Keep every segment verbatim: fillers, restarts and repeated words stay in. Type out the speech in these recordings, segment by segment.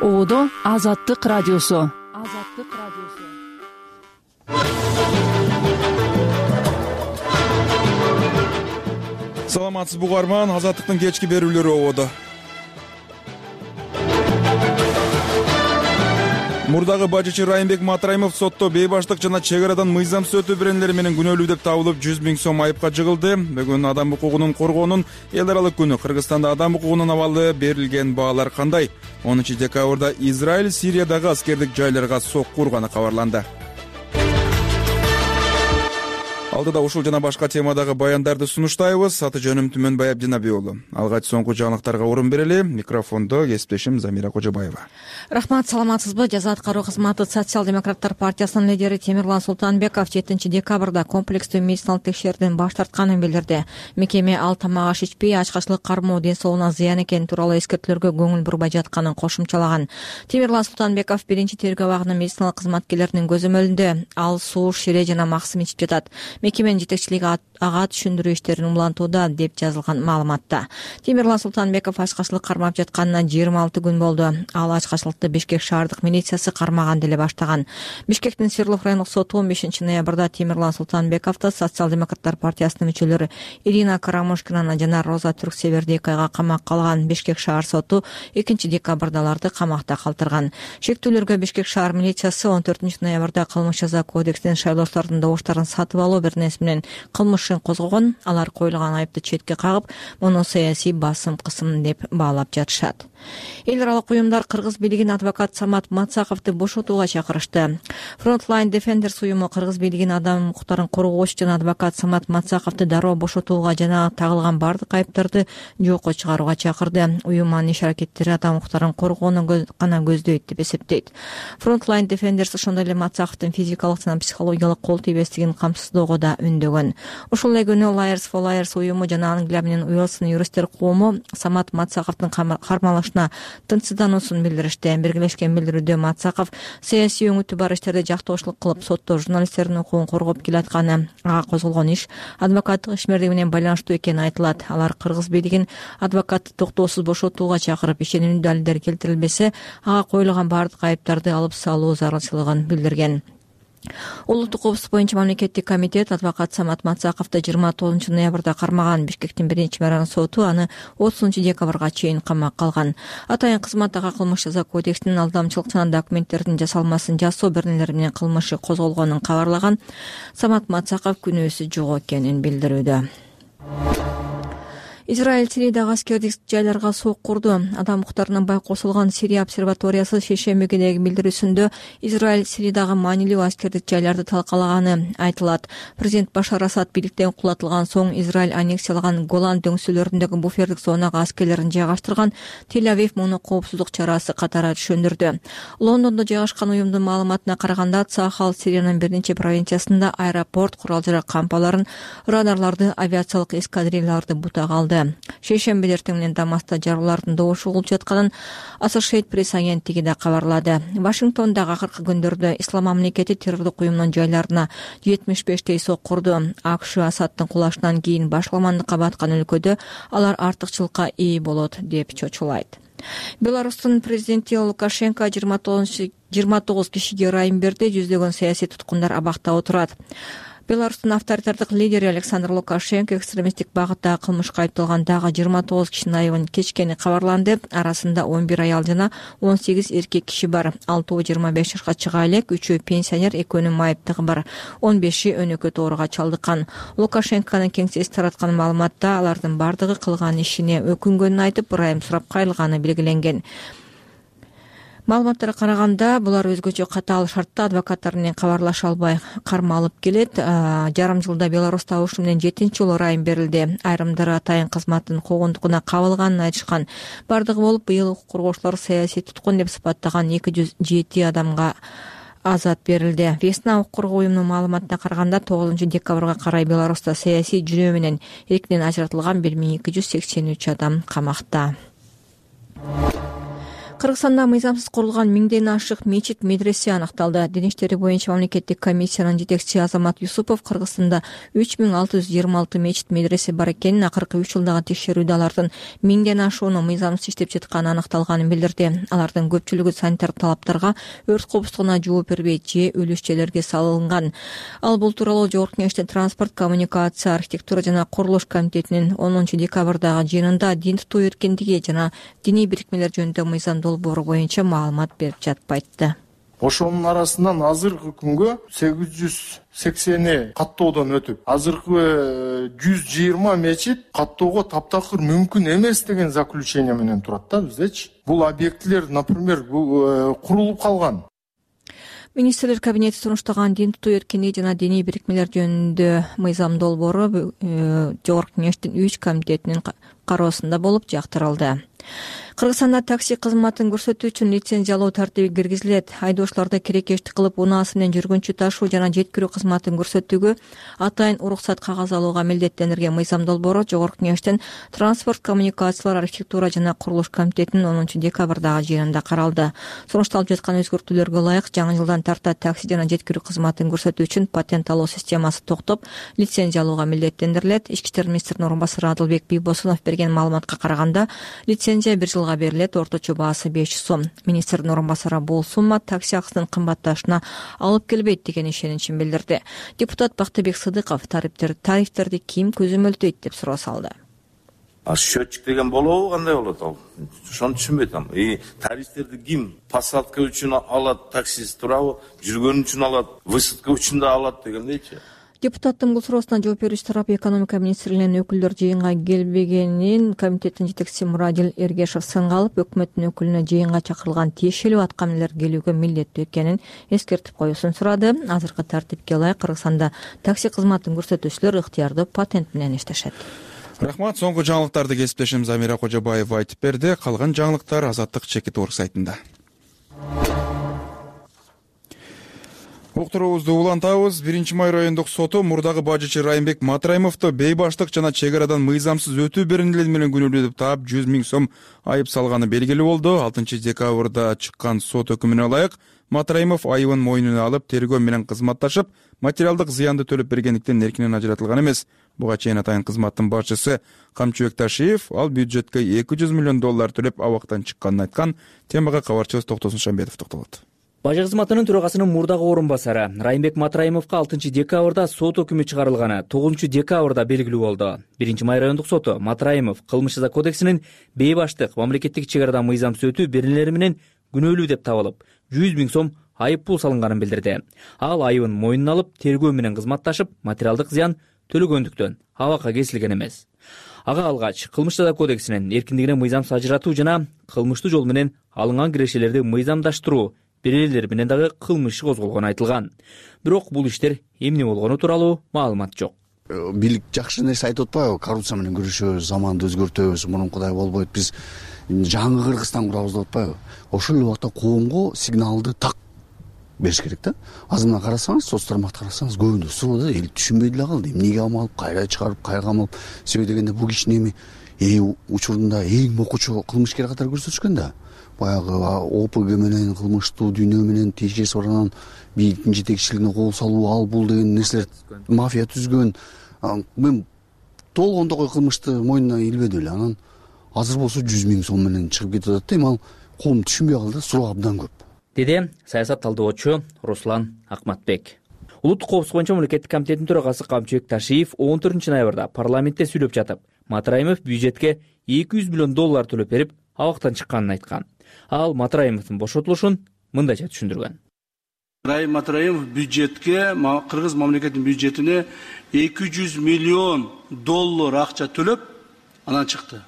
Оодо Азаттык радиосу. Азаттык радиосу. Саламатсыз бугарман, Азаттыктын кечки берүүлөрү оодо. Мурдагы бажычы Райымбек Матраимов сотто бейбаштык жана чек арадан мыйзамсыз өтүү беренелери менен күнөөлүү деп табылып жүз миң сом айыпка жыгылды. Бүгүн адам укугунун коргоонун эл аралык күнү. Кыргызстанда адам укугунун абалы берилген баалар кандай? онунчу декабрда Израиль Сириядагы аскердик жайларга сокку урганы кабарланды. Алдыда ушул жана башка темадагы баяндарды сунуштайбыз. Аты жөнүм Түмөн Баяп Жанаби уулу. Алгач соңку жаңылыктарга орун берели. Микрофондо кесиптешим Замира Кожобаева. Рахмат, саламатсызбы? Жаза аткаруу кызматы Социал-демократтар партиясынын лидери Темирлан Султанбеков жетинчи декабрда комплекстүү медициналык текшерүүдөн баш тартканын билдирди. Мекеме ал тамак аш ичпей, ачкачылык кармоо ден-соолугуна зыян экени тууралуу эскертүүлөргө көңүл бурбай жатканын кошумчалаган. Темирлан Султанбеков биринчи тергөө абагынын медициналык кызматкерлеринин көзөмөлүндө ал суу, шире жана максим ичип жатат. Мекеменин жетекчилиги ага түшүндүрүү иштерин улантууда деп жазылган маалыматта. Темирлан Султанбеков ачкачылык кармап жатканына жыйырма алты күн болду. Ал ачкачылыкты Бишкек шаардык милициясы кармаган деле баштаган. Бишкектин Свердлов райондук соту он бешинчи ноябрда Темирлан Султанбековду Социал-демократтар партиясынын мүчөлөрү Ирина Карамушкина жана Роза Түрксеверди айга камакка алган. Бишкек шаар соту экинчи декабрда аларды камакта калтырган. Шектүүлөргө Бишкек шаар милициясы он төртүнчү ноябрда кылмыш жаза кодексинин шайлоочулардын добуштарын сатып алуу беренеси менен кылмыш козгогон. Алар коюлган айыпты четке кагып, муну саясий басым кысым деп баалап жатышат. Эл аралык уюмдар кыргыз бийлигин адвокат Самат Мацаковду бошотууга чакырышты. Frontline Defenders уюму кыргыз бийлигин адам укуктарын коргоочу жана адвокат Самат Мацаковду дароо бошотууга жана тагылган бардык айыптарды жокко чыгарууга чакырды. Уюм анын иш аракеттери адам укуктарын коргоону гана көздөйт деп эсептейт. Frontline Defenders ошондой эле Мацаковдун физикалык жана психологиялык кол тийбестигин камсыздоого да үндөгөн. Ушул эле күнү Lawyers for Lawyers уюму жана Англия менен Уэльстин юристтер коому Самат Мацаковдун кармалышына тынчсыздануусун билдиришти. Биргелешкен билдирүүдө Мацаков саясий өңүтү бар иштерде жактоошулук кылып, сотто журналисттердин укугун коргоп келатканы, ага козголгон иш адвокаттык ишмердиги менен байланыштуу экени айтылат. Алар кыргыз бийлигин адвокатты токтоосуз бошотууга чакырып, ишенимдүү далилдер келтирилбесе, ага коюлган бардык айыптарды алып салуу зарылчылыгын билдирген. Улуттук коопсуздук боюнча мамлекеттик комитет адвокат Самат Мацаковду жыйырма тогузунчу ноябрда кармаган. Бишкектин биринчи мэрянын соту аны отузунчу декабрга чейин камакка алган. Атайын кызматтагы кылмыш жаза кодексинин алдамчылык жана документтердин жасалмасын жасоо беренелери менен кылмышы козголгонун кабарлаган. Самат Мацаков күнөөсү жок экенин билдирүүдө. Израиль Сириядагы аскердик жайларга сокку урду. Адам укуктарынын бай косулган Сирия обсерваториясы шейшембидеги билдирүүсүндө Израиль Сириядагы маанилүү аскердик жайларды талкалаганы айтылат. Президент Башар Асад бийликтен кулатылган соң Израиль аннексиялаган Голан дөңсөлөрүндөгү буфердик зонага аскерлерин жайгаштырган. Тель-Авив муну коопсуздук чарасы катары түшүндүрдү. Лондондо жайгашкан уюмдун маалыматына караганда, Цахал Сириянын бир нече провинциясында аэропорт, курал-жарак кампаларын, радарларды, авиациялык эскадрильяларды бутага алды. Шейшемби эртең менен Дамаста жарылуулардын добушу угулуп жатканын Associated Press агенттиги да кабарлады. Вашингтондагы акыркы күндөрдө Ислам мамлекети террордук уюмунун жайларына жетимиш бештей сокку урду. АКШ Асадтын кулашынан кийин башаламандыкка баткан өлкөдө алар артыкчылыкка ээ болот деп чочулайт. Беларустун президенти Лукашенко жыйырма тогуз кишиге ырайым берди. Жүздөгөн саясий туткундар абакта отурат. Беларустун авторитардык лидери Александр Лукашенко экстремисттик багытта кылмышка айыпталган дагы жыйырма тогуз кишинин айыбын кечкени кабарланды. Арасында он бир аял жана он сегиз эркек киши бар. Алтоо жыйырма беш жашка чыга элек, үчөө пенсионер, экөөнүн майыптыгы бар. он беши өнөкөт ооруга чалдыккан. Лукашенконун кеңсеси тараткан маалыматта алардын бардыгы кылган ишине өкүнгөнүн айтып, ырайым сурап кайрылганы белгиленген. Маалыматтарга караганда, булар өзгөчө катаал шартта адвокаттар менен кабарлаша албай кармалып келет. Жарым жылда Беларуста ушу менен жетинчи жолу ырайым берилди. Айрымдары атайын кызматтын куугунтугуна кабылганын айтышкан. Бардыгы болуп, быйыл укук коргоочулар саясий туткун деп сыпаттаган эки жүз жети адамга азат берилди. Весна укук коргоо уюмунун маалыматына караганда, тогузунчу декабрга карай Беларуста саясий жүрөө менен эркинен ажыратылган бир миң эки жүз сексен үч адам камакта. Кыргызстанда мыйзамсыз курулган миңден ашык мечит, медресе аныкталды. Дин иштери боюнча мамлекеттик комиссиянын жетекчиси Азамат Юсупов Кыргызстанда үч миң алты жүз жыйырма алты мечит, медресе бар экенин, акыркы үч жылдагы текшерүүдө алардын миңден ашуунун мыйзамсыз иштеп жатканы аныкталганын билдирди. Алардын көпчүлүгү санитар талаптарга, өрт коопсуздугуна жооп бербей же өлүш жерлерге салынган. Ал бул тууралуу Жогорку Кеңештин транспорт, коммуникация, архитектура жана курулуш комитетинин онунчу декабрдагы жыйынында дин тутуу эркиндиги жана диний бирикмелер жөнүндө мыйзам долбоору боюнча маалымат берип жатып айтты. Ошонун арасынан азыркы күнгө сегиз жүз сексени каттоодон өтүп, азыркы жүз жыйырма мечит каттоого таптакыр мүмкүн эмес деген заключение менен турат да биздечи. Бул объектилер, например, курулуп калган. Министрлер кабинети сунуштаган дин тутуу эркиндиги жана диний бирикмелер жөнүндө мыйзам долбоору Жогорку Кеңештин үч комитетинин кароосунда болуп жактырылды. Кыргызстанда такси кызматын көрсөтүү үчүн лицензиялоо тартиби киргизилет. Айдоочуларда керекештик кылып унаасы менен жүргүнчү ташуу жана жеткирүү кызматын көрсөтүүгө атайын уруксат кагаз алууга милдеттендирген мыйзам долбоору Жогорку Кеңештин транспорт, коммуникациялар, архитектура жана курулуш комитетинин онунчу декабрдагы жыйынында каралды. Сунушталып жаткан өзгөртүүлөргө ылайык жаңы жылдан тарта такси жана жеткирүү кызматын көрсөтүү үчүн патент алуу системасы токтоп, лицензия алууга милдеттендирилет. Ички иштер министринин орун басары Адылбек Бийбосунов берген маалыматка караганда, лицензия бир жылга берилет, орточо баасы беш жүз сом. Министрдин орун басары бул сумма такси акысынын кымбатташына алып келбейт деген ишеничин билдирди. Депутат Бактыбек Сыдыков тарифтерди ким көзөмөлдөйт деп суроо салды. А счетчик деген болобу, кандай болот ал? Ошону түшүнбөй атам. И тарифтерди ким посадка үчүн алат, таксист турабы, жүргөн үчүн алат, высадка үчүн да алат дегендейчи. Депутаттын бул суроосуна жооп берүүчү тарап экономика министрлигинин өкүлдөр жыйынга келбегенин комитеттин жетекчиси Мурадил Эргешев сынга алып, өкмөттүн өкүлүнө жыйынга чакырылган тиешелүү аткаминелер келүүгө милдеттүү экенин эскертип коюусун сурады. Азыркы тартипке ылайык Кыргызстанда такси кызматын көрсөтүүчүлөр ыктыярдуу патент менен иштешет. Рахмат. Соңку жаңылыктарды кесиптешим Замира Кожобаева айтып берди. Калган жаңылыктар Азаттык чекит орг сайтында. Уктуруубузду улантабыз. биринчи май райондук соту мурдагы бажычы Райымбек Матраимовду бейбаштык жана чек арадан мыйзамсыз өтүү беренелери менен күнөөлүү деп таап жүз миң сом айып салганы белгилүү болду. алтынчы декабрда чыккан сот өкүмүнө ылайык Матраимов айыбын мойнуна алып, тергөө менен кызматташып, материалдык зыянды төлөп бергендиктен эркинен ажыратылган эмес. Буга чейин атайын кызматтын башчысы Камчыбек Ташиев ал бюджетке эки жүз миллион доллар төлөп абактан чыкканын айткан. Темага кабарчыбыз Токтосун Шамбетов токтолот. Бажы кызматынын төрагасынын мурдагы орун басары Райымбек Матраимовго алтынчы декабрда сот өкүмү чыгарылганы тогузунчу декабрда белгилүү болду. биринчи май райондук соту Матраимов кылмыш жаза кодексинин бейбаштык, мамлекеттик чек арадан мыйзамсыз өтүү беренелери менен күнөөлүү деп табылып, жүз миң сом айып пул салынганын билдирди. Ал айыбын мойнуна алып, тергөө менен кызматташып, материалдык зыян төлөгөндүктөн абакка кесилген эмес. Ага алгач кылмыш жаза кодексинин эркиндигинен мыйзамсыз ажыратуу жана кылмыштуу жол менен алынган кирешелерди мыйзамдаштыруу беренелер менен дагы кылмыш иши козголгону айтылган. Бирок бул иштер эмне болгону тууралуу маалымат жок. Бийлик жакшы нерсе айтып атпайбы? Коррупция менен күрөшөбүз, заманды өзгөртөбүз, мурункудай болбойт. Биз жаңы Кыргызстан курабыз деп атпайбы? Ошол эле убакта коомго сигналды так бериш керек да. Азырына карасаңыз, соц тармакта карасаңыз, көбүндө суроо да эл түшүнбөй деле калды. Эмнеге амалып, кайра чыгарып, кайга амалып, себеби дегенде бул кишини эми эң учурунда эң мокучу кылмышкер катары көрсөтүшкөн да. Баягы О П Г менен кылмыштуу дүйнө менен тиешеси баранан бийликтин жетекчилигине кол салуу, ал бул деген нерселер мафия түзгөн. Мен толгондогой кылмышты мойнуна илбеди эле. Анан азыр болсо жүз миң сом менен чыгып кетип атат да. Эми ал коом түшүнбөй калды, суроо абдан көп. Деди саясат талдоочу Руслан Акматбек. Улуттук коопсуздук боюнча мамлекеттик комитеттин төрагасы Камчыбек Ташиев он төртүнчү ноябрда парламентте сүйлөп жатып, Матраимов бюджетке эки жүз миллион доллар төлөп берип, абактан чыкканын айткан. Ал Матраимовдун бошотулушун мындайча түшүндүргөн. Райым Матраимов бюджетке, Кыргыз мамлекетинин бюджетине эки жүз миллион доллар акча төлөп, анан чыкты.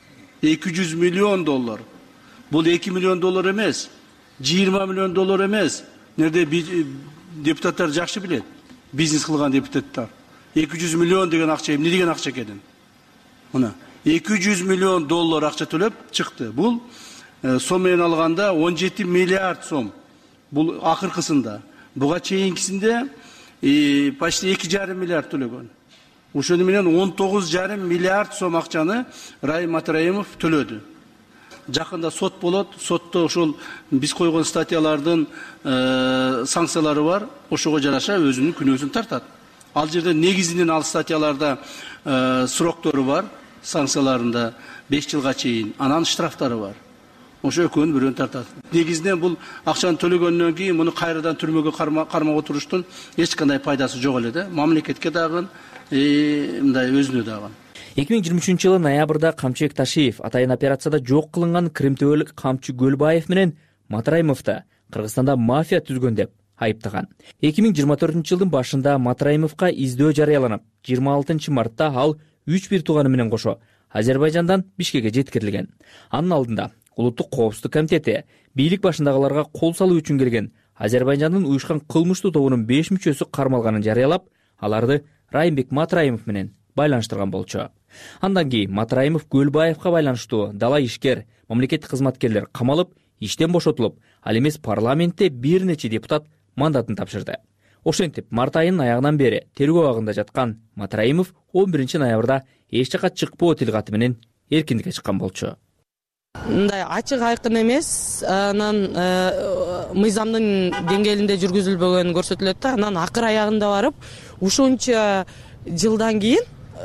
эки жүз миллион доллар. Бул эки миллион доллар эмес, жыйырма миллион доллар эмес. Нерде депутаттар жакшы билет. Бизнес кылган депутаттар. эки жүз миллион деген акча эмне деген акча экенин. Мына эки жүз миллион доллар акча төлөп чыкты. Бул сом менен алганда он жети миллиард сом. Бул акыркысында. Буга чейинкисинде почти эки жарым миллиард төлөгөн. Ошону менен он тогуз жарым миллиард сом акчаны Райым Матраимов төлөдү. жакында сот болот. Сотто ошол биз койгон статьялардын санкциялары бар. Ошого жараша өзүнүн күнөөсүн тартат. Ал жерде негизинен ал статьяларда сроктору бар, санкцияларында беш жылга чейин, анан штрафтары бар. Ошо экөөнү бирөөнү тартат. Негизинен бул акчаны төлөгөндөн кийин муну кайрадан түрмөгө кармап отуруштун эч кандай пайдасы жок эле да. Мамлекетке дагы, мындай өзүнө дагы. эки миң жыйырма үчүнчү жылы ноябрда Камчыбек Ташиев атайын операцияда жок кылынган Кримтөөлүк Камчы Көлбаев менен Матраимовду Кыргызстанда мафия түзгөн деп айыптаган. эки миң жыйырма төртүнчү жылдын башында Матраимовго издөө жарыяланып, жыйырма алтынчы мартта ал үч бир тууганы менен кошо Азербайжандан Бишкекке жеткирилген. Анын алдында Улуттук коопсуздук комитети бийлик башындагыларга кол салуу үчүн келген Азербайжандын уюшкан кылмыштуу тобунун беш мүчөсү кармалганын жарыялап, аларды Райымбек Матраимов менен байланыштырган болчу. Андан кийин Матраимов Көлбаевга байланыштуу дала ишкер, мамлекеттик кызматкерлер камалып, иштен бошотулуп, ал эмес парламентте бир нече депутат мандатын тапшырды. Ошентип, март айынын аягынан бери тергөө абагында жаткан Матраимов он биринчи ноябрда эч жака чыкпоо тил каты менен эркиндикке чыккан болчу. Мындай ачык айкын эмес, анан мыйзамдын деңгээлинде жүргүзүлбөгөнү көрсөтүлөт да, анан акыр аягында барып ушунча жылдан кийин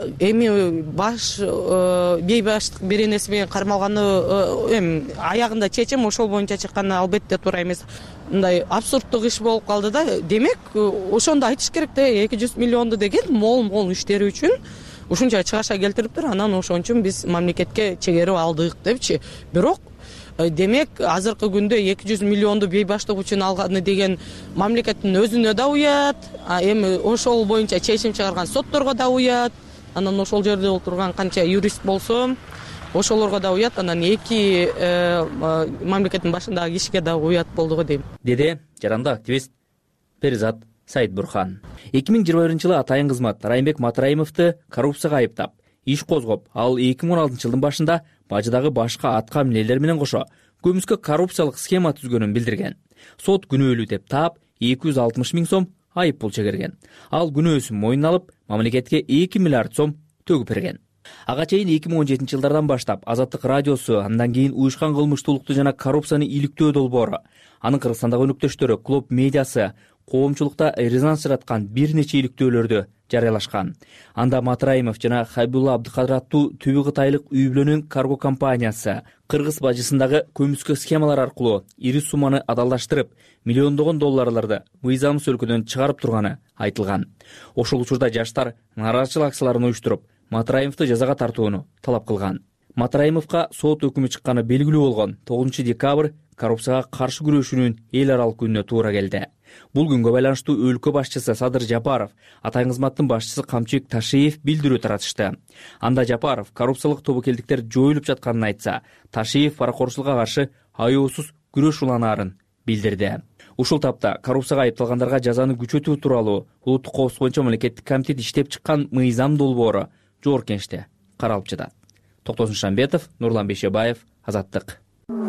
эми баш бейбаштык беренеси менен кармалганы эми аягында чечим ошол боюнча чыкканы албетте туура эмес. Мындай абсурдтук иш болуп калды да. Демек, ошондо айтыш керек да, эки жүз миллионду деген мол-мол иштери үчүн ушунча чыгаша келтириптир, анан ошон үчүн биз мамлекетке чегерип алдык депчи. Бирок демек азыркы күндө эки жүз миллионду бейбаштык үчүн алганы деген мамлекеттин өзүнө да уят, эми ошол боюнча чечим чыгарган сотторго да уят, анан ошол жерде отурган канча юрист болсо ошолорго да уят, анан эки мамлекеттин башындагы кишиге да уят болду го дейм. Деди жарандык активист Перизат Сайытбурхан. эки миң жыйырма биринчи жылы атайын кызмат Райымбек Матраимовду коррупцияга айыптап, иш козгоп, ал эки миң он алтынчы жылдын башында бажыдагы башка атка эмнелер менен кошо көмүскө коррупциялык схема түзгөнүн билдирген. Сот күнөөлүү деп таап эки жүз алтымыш миң сом айып пул чегерген. Ал күнөөсүн мойнуна алып, мамлекетке эки миллиард сом төгүп берген. Ага чейин эки миң он жетинчи жылдардан баштап Азаттык радиосу, андан кийин уюшкан кылмыштуулукту жана коррупцияны иликтөө долбоору, анын Кыргызстандагы өнөктөштөрү Клуб медиасы коомчулукта резонанс жараткан бир нече иликтөөлөрдү жарыялашкан. Анда Матраимов жана Хайбулла Абдыкадыр аттуу түбү кытайлык үй бүлөнүн карго компаниясы Кыргыз бажысындагы көмүскө схемалар аркылуу ири сумманы адалдаштырып, миллиондогон долларларды мыйзамсыз өлкөдөн чыгарып турганы айтылган. Ошол учурда жаштар нааразычылык акцияларын уюштуруп, Матраимовду жазага тартууну талап кылган. Матраимовго сот өкүмү чыкканы белгилүү болгон тогузунчу декабрь коррупцияга каршы күрөшүүнүн эл аралык күнүнө туура келди. Бул күнгө байланыштуу өлкө башчысы Садыр Жапаров, атайын кызматтын башчысы Камчыбек Ташиев билдирүү таратышты. Анда Жапаров коррупциялык тобокелдиктер жоюлуп жатканын айтса, Ташиев паракорчулукка каршы аяосуз күрөш уланаарын билдирди. Ушул тапта коррупцияга айыпталгандарга жазаны күчөтүү тууралуу Улуттук коопсуздук боюнча мамлекеттик комитет иштеп чыккан мыйзам долбоору жогорку кеңеште каралып жатат. Токтосун Шамбетов, Нурлан Бейшебаев, Азаттык.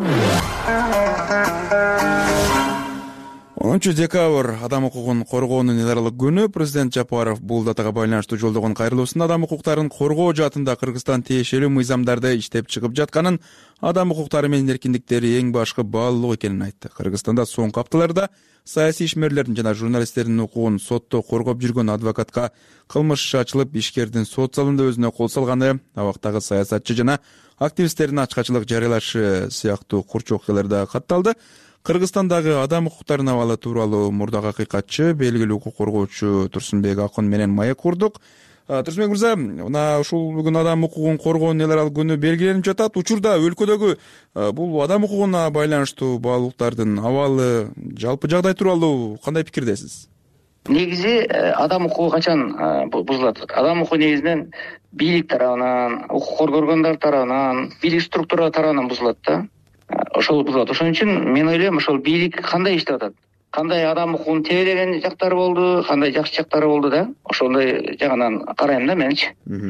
онунчу декабрь адам укугун коргоонун эл аралык күнү. Президент Жапаров бул датага байланыштуу жолдогон кайрылуусунда адам укуктарын коргоо жаатында Кыргызстан тиешелүү мыйзамдарды иштеп чыгып жатканын, адам укуктары менен эркиндиктери эң башкы баалуу экенин айтты. Кыргызстанда соңку апталарда саясий ишмерлердин жана журналисттердин укугун сотто коргоп жүргөн адвокатка кылмыш иши ачылып, ишкердин сот залында өзүнө кол салганы, абактагы саясатчы жана активисттердин ачкачылык жарыялашы сыяктуу курч окуялар да катталды. Кыргызстандагы адам укуктарынын абалы тууралуу мурдагы акыйкатчы, белгилүү укук коргоочу Турсунбек Акын менен маек курдук. Турсунбек мырза, мына ушул бүгүн адам укугун коргоонун эл аралык күнү белгиленип жатат. Учурда өлкөдөгү бул адам укугуна байланыштуу баалуулуктардын абалы, жалпы жагдай тууралуу кандай пикирдесиз? Негизи адам укугу качан бузулат? Адам укугу негизинен бийлик тарабынан, укук коргогондар тарабынан, бийлик структура тарабынан бузулат да. Ошол бузулат. Ошон үчүн мен ойлойм, ошол бийлик кандай иштеп атат? Кандай адам укугун тебелеген жактары болду, кандай жакшы жактары болду да? Ошондой жагынан карайм да менчи.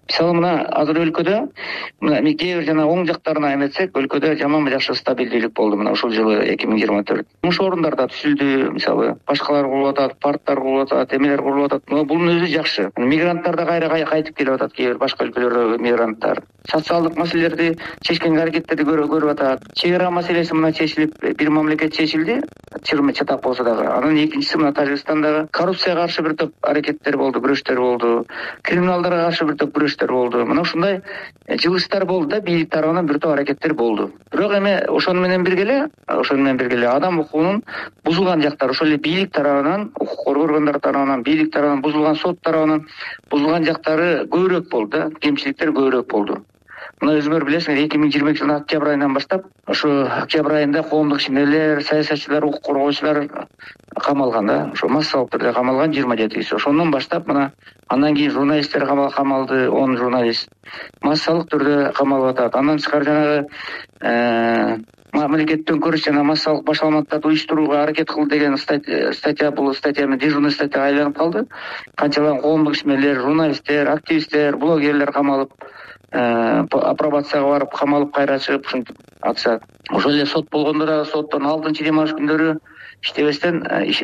мисалы мына азыр өлкөдө мына кээ бир жана оң жактарына эметсек, өлкөдө жаманбы жакшы стабилдүүлүк болду мына ушул жылы эки миң жыйырма төрт. Жумуш орундар да түзүлдү, мисалы башкалар курулуп атат, парктар курулуп атат, эмелер курулуп атат. Бунун өзү жакшы. Мигранттар да кайра кайтып келип атат, кээ бир башка өлкөлөрдө мигранттар. Социалдык маселелерди чечкенге аракеттерди көрүп атат. Чек ара маселеси мына чечилип, бир мамлекет чечилди, чырмы чатак болсо дагы. Анан экинчиси мына Тажикстандагы коррупцияга каршы бир топ аракеттер болду, күрөштөр болду. Криминалдарга каршы бир топ күрөштөр болду. Мына ушундай жылыштар болду да, бийлик тарабынан бир топ аракеттер болду. Бирок эми ошону менен бирге эле, ошону менен бирге эле адам укугунун бузулган жактары, ошол эле бийлик тарабынан, укук коргоо органдары тарабынан, бийлик тарабынан бузулган, сот тарабынан бузулган жактары көбүрөөк болду да, кемчиликтер көбүрөөк болду. Мына өзүңөр билесиңер, эки миң жыйырма экинчи жылдын октябрь айынан баштап, ошо октябрь айында коомдук ишмерлер, саясатчылар, укук коргоочулар камалган да, ошо массалык түрдө камалган жыйырма жетиси. Ошондон баштап мына андан кийин журналисттер камалды, он журналист массалык түрдө камалып атат. Андан тышкары жанагы мамлекеттик төңкөрүш жана массалык башаламаттарды уюштурууга аракет кылды деген статья, бул статья дежурный статьяга айланып калды. Канчалаган коомдук ишмерлер, журналисттер, активисттер, блогерлер камалып, апробацияга барып камалып кайра чыгып ушинтип атышат. Ошол эле сот болгондо да соттон алтынчы демалыш күндөрү иштебестен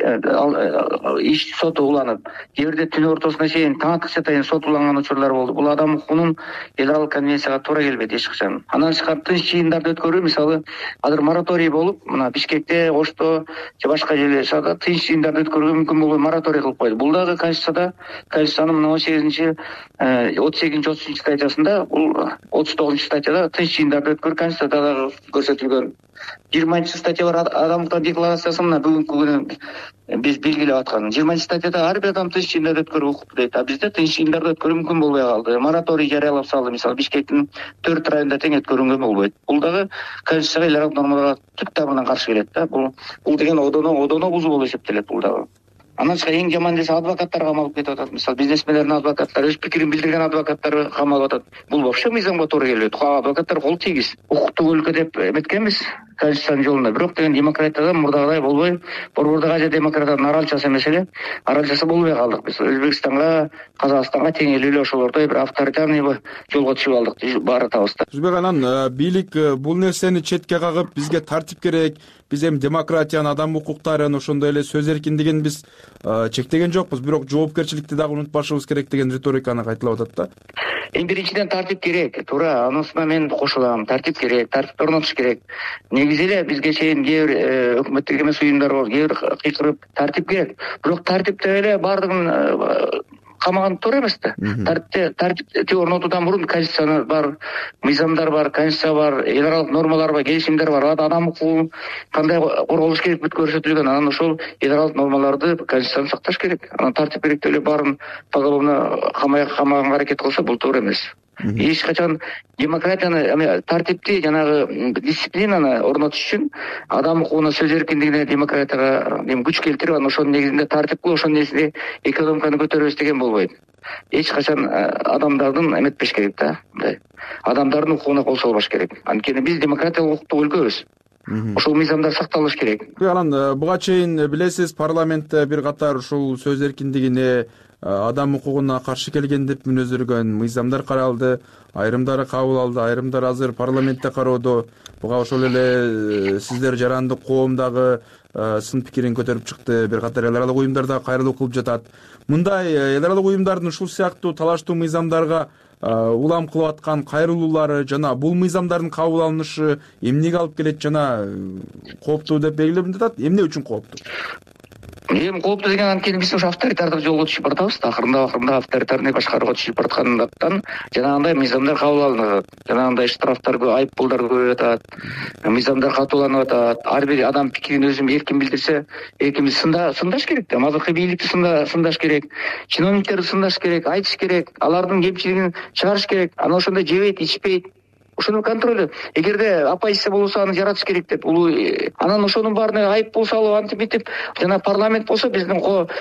иш соту уланып, кээ бирде түн ортосуна чейин таң аткыча чейин сот уланган учурлар болду. Бул адам укугунун эл аралык конвенцияга туура келбейт эч качан. Андан тышкары тынч жыйындарды өткөрүү, мисалы азыр мораторий болуп, мына Бишкекте, Ошто же башка жерлерде тынч жыйындарды өткөрүүгө мүмкүн болбой мораторий кылып койду. Бул дагы Конституцияда, Конституциянын мына он сегизинчи, отуз сегизинчи, отуз үчүнчү статьясында, бул отуз тогузунчу статьяда тынч жыйындарды өткөрүү Конституцияда дагы көрсөтүлгөн. жыйырманчы статья бар, адамдык декларациясы мына бүгүнкү күнү биз белгилеп аткан. жыйырманчы статьяда ар бир адам тынч жыйындарды өткөрүүгө укуктуу дейт. А бизде тынч жыйындарды өткөрүү мүмкүн болбой калды. Мораторий жарыялап салды. Мисалы Бишкектин төрт районунда тең өткөрүүгө болбойт. Бул дагы Конституцияга, эл аралык нормаларга түп табынан каршы келет да. Бул бул деген одоно одоно бузуу болуп эсептелет бул дагы. Андан тышкары эң жаман десе адвокаттар камалып кетип атат. Мисалы бизнесмендердин адвокаттары, өз пикирин билдирген адвокаттары камалып атат. Бул вообще мыйзамга туура келбейт. Адвокаттар кол тийгиз. Укуктук өлкө деп эметкенбиз Конституциянын жолунда. Бирок деген демократияда мурдагыдай болбой, борбордук ажы демократиянын аралчасы эмес эле, аралчасы болбой калдык. Биз Өзбекстанга, Казакстанга тең эле ошолордой бир авторитарный жолго түшүп алдык баратабыз да. Жүзбек анан бийлик бул нерсени четке кагып, бизге тартип керек, биз эми демократияны, адам укуктарын, ошондой эле сөз эркиндигин биз чектеген жокпуз, бирок жоопкерчиликти дагы унутпашыбыз керек деген риториканы кайталап атат да. Эң биринчиден тартип керек, туура, анысына мен кошулам. Тартип керек, тартип орнотуш керек. Негизи эле бизге чейин кээ бир өкмөттүк эмес уюмдар бар, кээ бир кыйкырып тартип керек. Бирок тартипте эле баардыгын камаган туура эмес да. Тартипте тартипти орнотуудан мурун конституция бар, мыйзамдар бар, конституция бар, эл аралык нормалар бар, келишимдер бар. Адам укугу кандай корголуш керек бүт көрсөтүлгөн. Анан ошол эл аралык нормаларды, конституцияны сакташ керек. Анан тартип керек деп эле баарын поголовно камаганга аракет кылса, бул туура эмес. Эч качан демократияны, тартипти, жанагы дисциплинаны орнотуш үчүн адам укугуна, сөз эркиндигине, демократияга күч келтирип, анан ошонун негизинде тартип кылып, ошонун негизинде экономиканы көтөрөбүз деген болбойт. Эч качан адамдардын эметпеш керек да, мындай. Адамдардын укугуна кол салбаш керек. Анткени биз демократиялык укуктуу өлкөбүз. Ошол мыйзамдар сакталыш керек. Анан буга чейин билесиз, парламентте бир катар ушул сөз эркиндигине, адам укугуна каршы келген деп мүнөздөргөн мыйзамдар каралды, айрымдары кабыл алды, айрымдары азыр парламентте кароодо. Буга ошол эле сиздер жарандык коомдагы сын пикирин көтөрүп чыкты, бир катар эл аралык уюмдар да кайрылуу кылып жатат. Мындай эл аралык уюмдардын ушул сыяктуу талаштуу мыйзамдарга улам кылып аткан кайрылуулары жана бул мыйзамдардын кабыл алынышы эмнеге алып келет жана кооптуу деп белгилеп жатат. Эмне үчүн кооптуу? Эми кооптуу деген анткени биз ушу авторитардык жолго түшүп баратабыз да. Акырында акырында авторитарный башкарууга түшүп бараткандыктан жанагындай мыйзамдар кабыл алынып атат. Жанагындай штрафтар, айып пулдар көбөйүп атат. Мыйзамдар катууланып атат. Ар бир адам пикирин өзүн эркин билдирсе, эркин сында сындаш керек да. Азыркы бийликти сындаш керек. Чиновниктерди сындаш керек, айтыш керек, алардын кемчилигин чыгарыш керек. Анан ошондой жебейт, ичпейт. Ошонун контролу. Эгерде оппозиция болсо аны жаратыш керек деп, улуу анан ошонун баарына айып пул салып, антип мынтип, жана парламент болсо биздин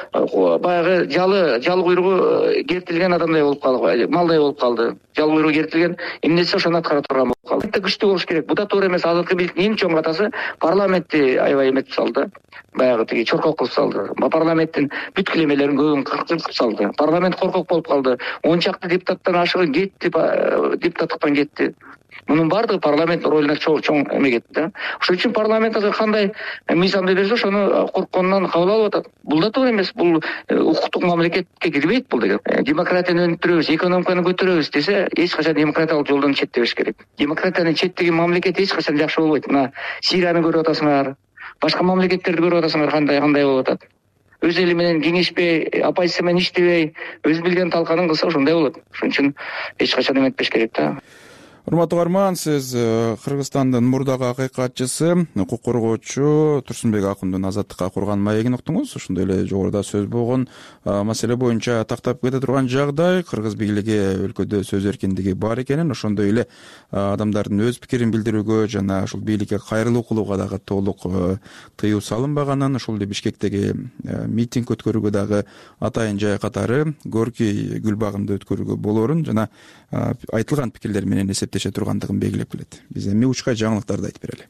баягы жалы жал куйругу кертилген адамдай болуп калды, малдай болуп калды. Жал куйругу кертилген, эмнесе ошону аткара турган болуп калды. Күчтүү болуш керек. Бу да туура эмес. Азыркы бийликтин эң чоң катасы парламентти аябай эметип салды. баягы тиги чоркок кылып салды. Парламенттин бүт килемелерин көбүн кыркып салды. Парламент коркок болуп калды. он чакты депутаттан ашыгы кетти, депутаттыктан кетти. Мунун баардыгы парламенттин ролуна чоң эме кетти да. Ошон үчүн парламент азыр кандай мыйзамды берсе ошону коркконунан кабыл алып атат. Бул да туура эмес. Бул укуктук мамлекетке кирбейт бул деген. Демократияны өнүктүрөбүз, экономиканы көтөрөбүз десе, эч качан демократиялык жолдон четтебеш керек. Демократияны четтеген мамлекет эч качан жакшы болбойт. Мына Сирияны көрүп атасыңар, башка мамлекеттерди көрүп атасыңар кандай кандай болуп атат. Өз эли менен кеңешпей, оппозиция менен иштебей, өз билген талканын кылса ошондой болот. Ошон үчүн эч качан эметпеш керек да. Урматтуу угарман, сиз Кыргызстандын мурдагы акыйкатчысы, укук коргоочу Турсунбек Акундун азаттыкка курган маегин уктуңуз. Ошондой эле жогоруда сөз болгон маселе боюнча тактап кете турган жагдай, кыргыз бийлиги өлкөдө сөз эркиндиги бар экенин, ошондой эле адамдардын өз пикирин билдирүүгө жана ушул бийликке кайрылуу кылууга дагы толук тыюу салынбаганын, ошол эле Бишкектеги митинг өткөрүүгө дагы атайын жай катары Горький гүл багында өткөрүүгө болоорун жана айтылган пикирлер менен эсептеше тургандыгын белгилеп келет. Биз эми учкай жаңылыктарды айтып берели.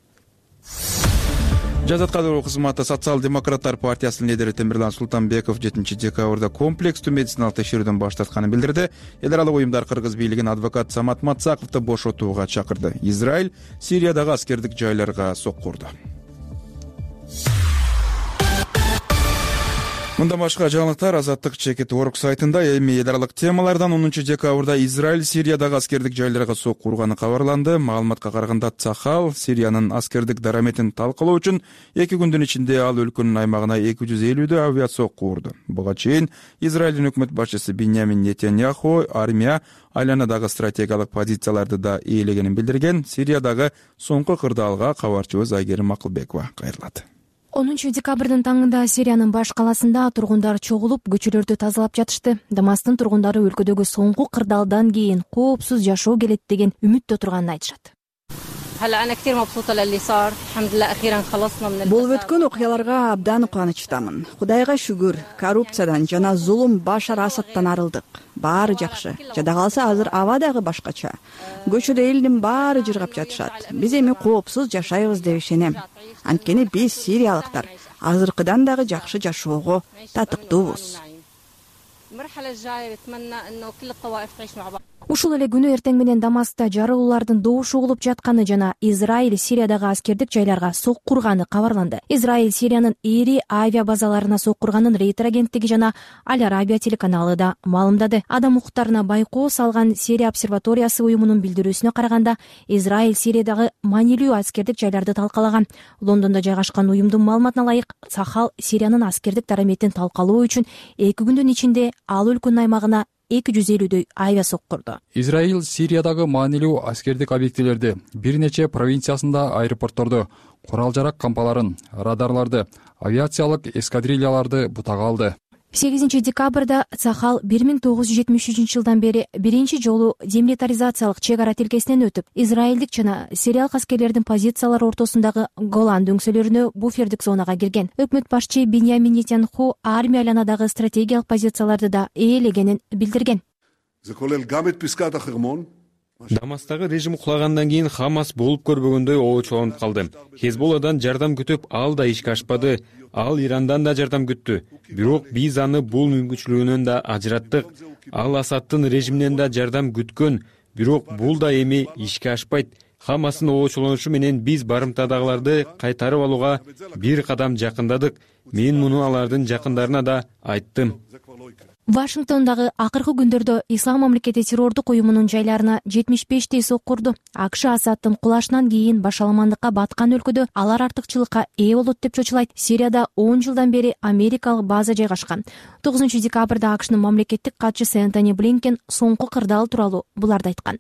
Жазат кадыруу кызматы Социал-демократтар партиясынын лидери Темирлан Султанбеков жетинчи декабрда комплекстүү медициналык текшерүүдөн баш тартканын билдирди. Эл аралык уюмдар кыргыз бийлигин адвокат Самат Матсаковду бошотууга чакырды. Израиль Сириядагы аскердик жайларга соккурду. Мындан башка жаңылыктар Азаттык чекит орг сайтында эми эл аралык темалардан онунчу декабрда Израиль Сириядагы аскердик жайларга соккурганы кабарланды. Маалыматка караганда Цахал Сириянын аскердик дараметин талкалоо үчүн эки күндүн ичинде ал өлкөнүн аймагына эки жүз элүүдөй авиасокку урду. Буга чейин Израилдин өкмөт башчысы Биньямин Нетаньяху армия айланадагы стратегиялык позицияларды да ээлегенин билдирген. Сириядагы соңку кырдаалга кабарчыбыз Айгерим Акылбекова кайрылат. онунчу декабрдын таңында Сириянын баш каласында тургундар чогулуп көчөлөрдү тазалап жатышты. Дамастын тургундары өлкөдөгү соңку кырдаалдан кийин коопсуз жашоо келет деген үмүттө турганын айтышат. Болуп өткөн окуяларга абдан кубанычтамын. Кудайга шүгүр, коррупциядан жана зулум Башар Асадтан арылдык. Баары жакшы. Жада калса азыр аба дагы башкача. Көчөдө элдин баары жыргап жатышат. Биз эми коопсуз жашайбыз деп ишенем. Анткени биз сириялыктар азыркыдан дагы жакшы жашоого татыктуубуз. Ушул эле күнү эртең менен Дамаскта жарылуулардын добушу угулуп жатканы жана Израиль Сириядагы аскердик жайларга соккурганы кабарланды. Израиль Сириянын ири авиа базаларына соккурганын Рейтер агенттиги жана Аль Арабия телеканалы да маалымдады. Адам укуктарына байкоо салган Сирия обсерваториясы уюмунун билдирүүсүнө караганда, Израиль Сириядагы маанилүү аскердик жайларды талкалаган. Лондондо жайгашкан уюмдун маалыматына ылайык, Сахал Сириянын аскердик дараметин талкалоо үчүн эки күндүн ичинде ал өлкөнүн аймагына эки жүз элүүдөй авиа соккурду. Израиль Сириядагы маанилүү аскердик объектилерди, бир нече провинциясында аэропортторду, курал-жарак кампаларын, радарларды, авиациялык эскадрильяларды бутага алды. сегизинчи декабрда Цахал бир миң тогуз жүз жетимиш үчүнчү жылдан бери биринчи жолу демилитаризациялык чек ара тилкесинен өтүп, израилдик жана сириялык аскерлердин позициялары ортосундагы Голан дөңсөлөрүнө буфердик зонага кирген. Өкмөт башчы Биньямин Нетаньяху армия айланадагы стратегиялык позицияларды да ээлегенин билдирген. Дамастагы режим кулагандан кийин Хамас болуп көрбөгөндөй оочуланып калды. Хезболладан жардам күтүп, ал да ишке ашпады. Ал Ирандан да жардам күттү. Бирок биз аны бул мүмкүнчүлүгүнөн да ажыраттык. Ал Асадтын режиминен да жардам күткөн, бирок бул да эми ишке ашпайт. Хамастын оочуланушу менен биз барымтадагыларды кайтарып алууга бир кадам жакындадык. Мен муну алардын жакындарына да айттым. Вашингтондагы акыркы күндөрдө Ислам мамлекети террордук уюмунун жайларына жетимиш бештей соккурду. АКШ Асадтын кулашынан кийин башаламандыкка баткан өлкөдө алар артыкчылыкка ээ болот деп чочулайт. Сирияда он жылдан бери америкалык база жайгашкан. тогузунчу декабрда АКШнын мамлекеттик катчысы Энтони Блинкен соңку кырдаал тууралуу буларды айткан.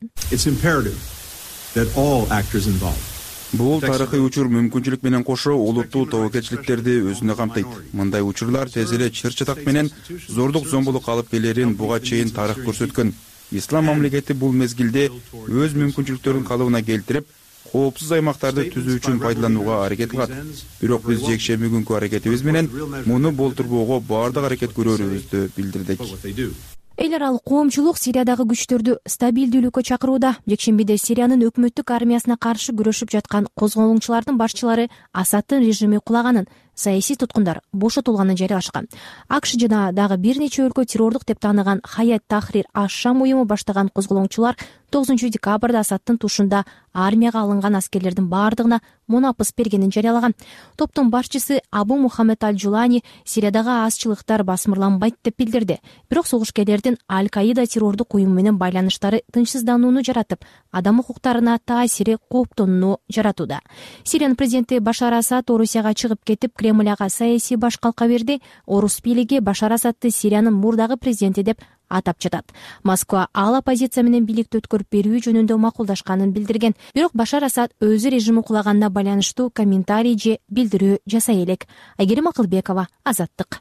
Бул тарыхый учур мүмкүнчүлүк менен кошо олуттуу тобокелчиликтерди өзүнө камтыйт. Мындай учурлар тез эле чыр-чатак менен зордук зомбулук алып келерин буга чейин тарых көрсөткөн. Ислам мамлекети бул мезгилде өз мүмкүнчүлүктөрүн калыбына келтирип, коопсуз аймактарды түзүү үчүн пайдаланууга аракет кылат. Бирок биз жекше бүгүнкү аракетибиз менен муну болтурбоого баардык аракет көрөрүбүздү билдирдик. Эл аралык коомчулук Сириядагы күчтөрдү стабилдүүлүккө чакырууда. Жекшембиде Сириянын өкмөттүк армиясына каршы күрөшүп жаткан козголуңчулардын башчылары Асадтын режими кулаганын саясий туткундар бошотулганын жарыялашкан. АКШ жана дагы бир нече өлкө террордук деп тааныган Хаят Тахрир аш-Шам уюму баштаган козголоңчулар тогузунчу декабрда Асадтын тушунда армияга алынган аскерлердин баардыгына мунапыс бергенин жарыялаган. Топтун башчысы Абу Мухаммед Аль-Жулани Сириядагы азчылыктар басмырланбайт деп билдирди. Бирок согушкерлердин Аль-Каида террордук уюму менен байланыштары тынчсызданууну жаратып, адам укуктарына таасири кооптонууну жаратууда. Сириянын президенти Башар Асад Орусияга чыгып кетип, Кремльга саясий баш калка берди. Орус бийлиги Башар Асадты Сириянын мурдагы президенти деп атап жатат. Москва ал оппозиция менен бийликти өткөрүп берүү жөнүндө макулдашканын билдирген. Бирок Башар Асад өзү режим кулаганына байланыштуу комментарий же билдирүү жасай элек. Айгерим Акылбекова, Азаттык.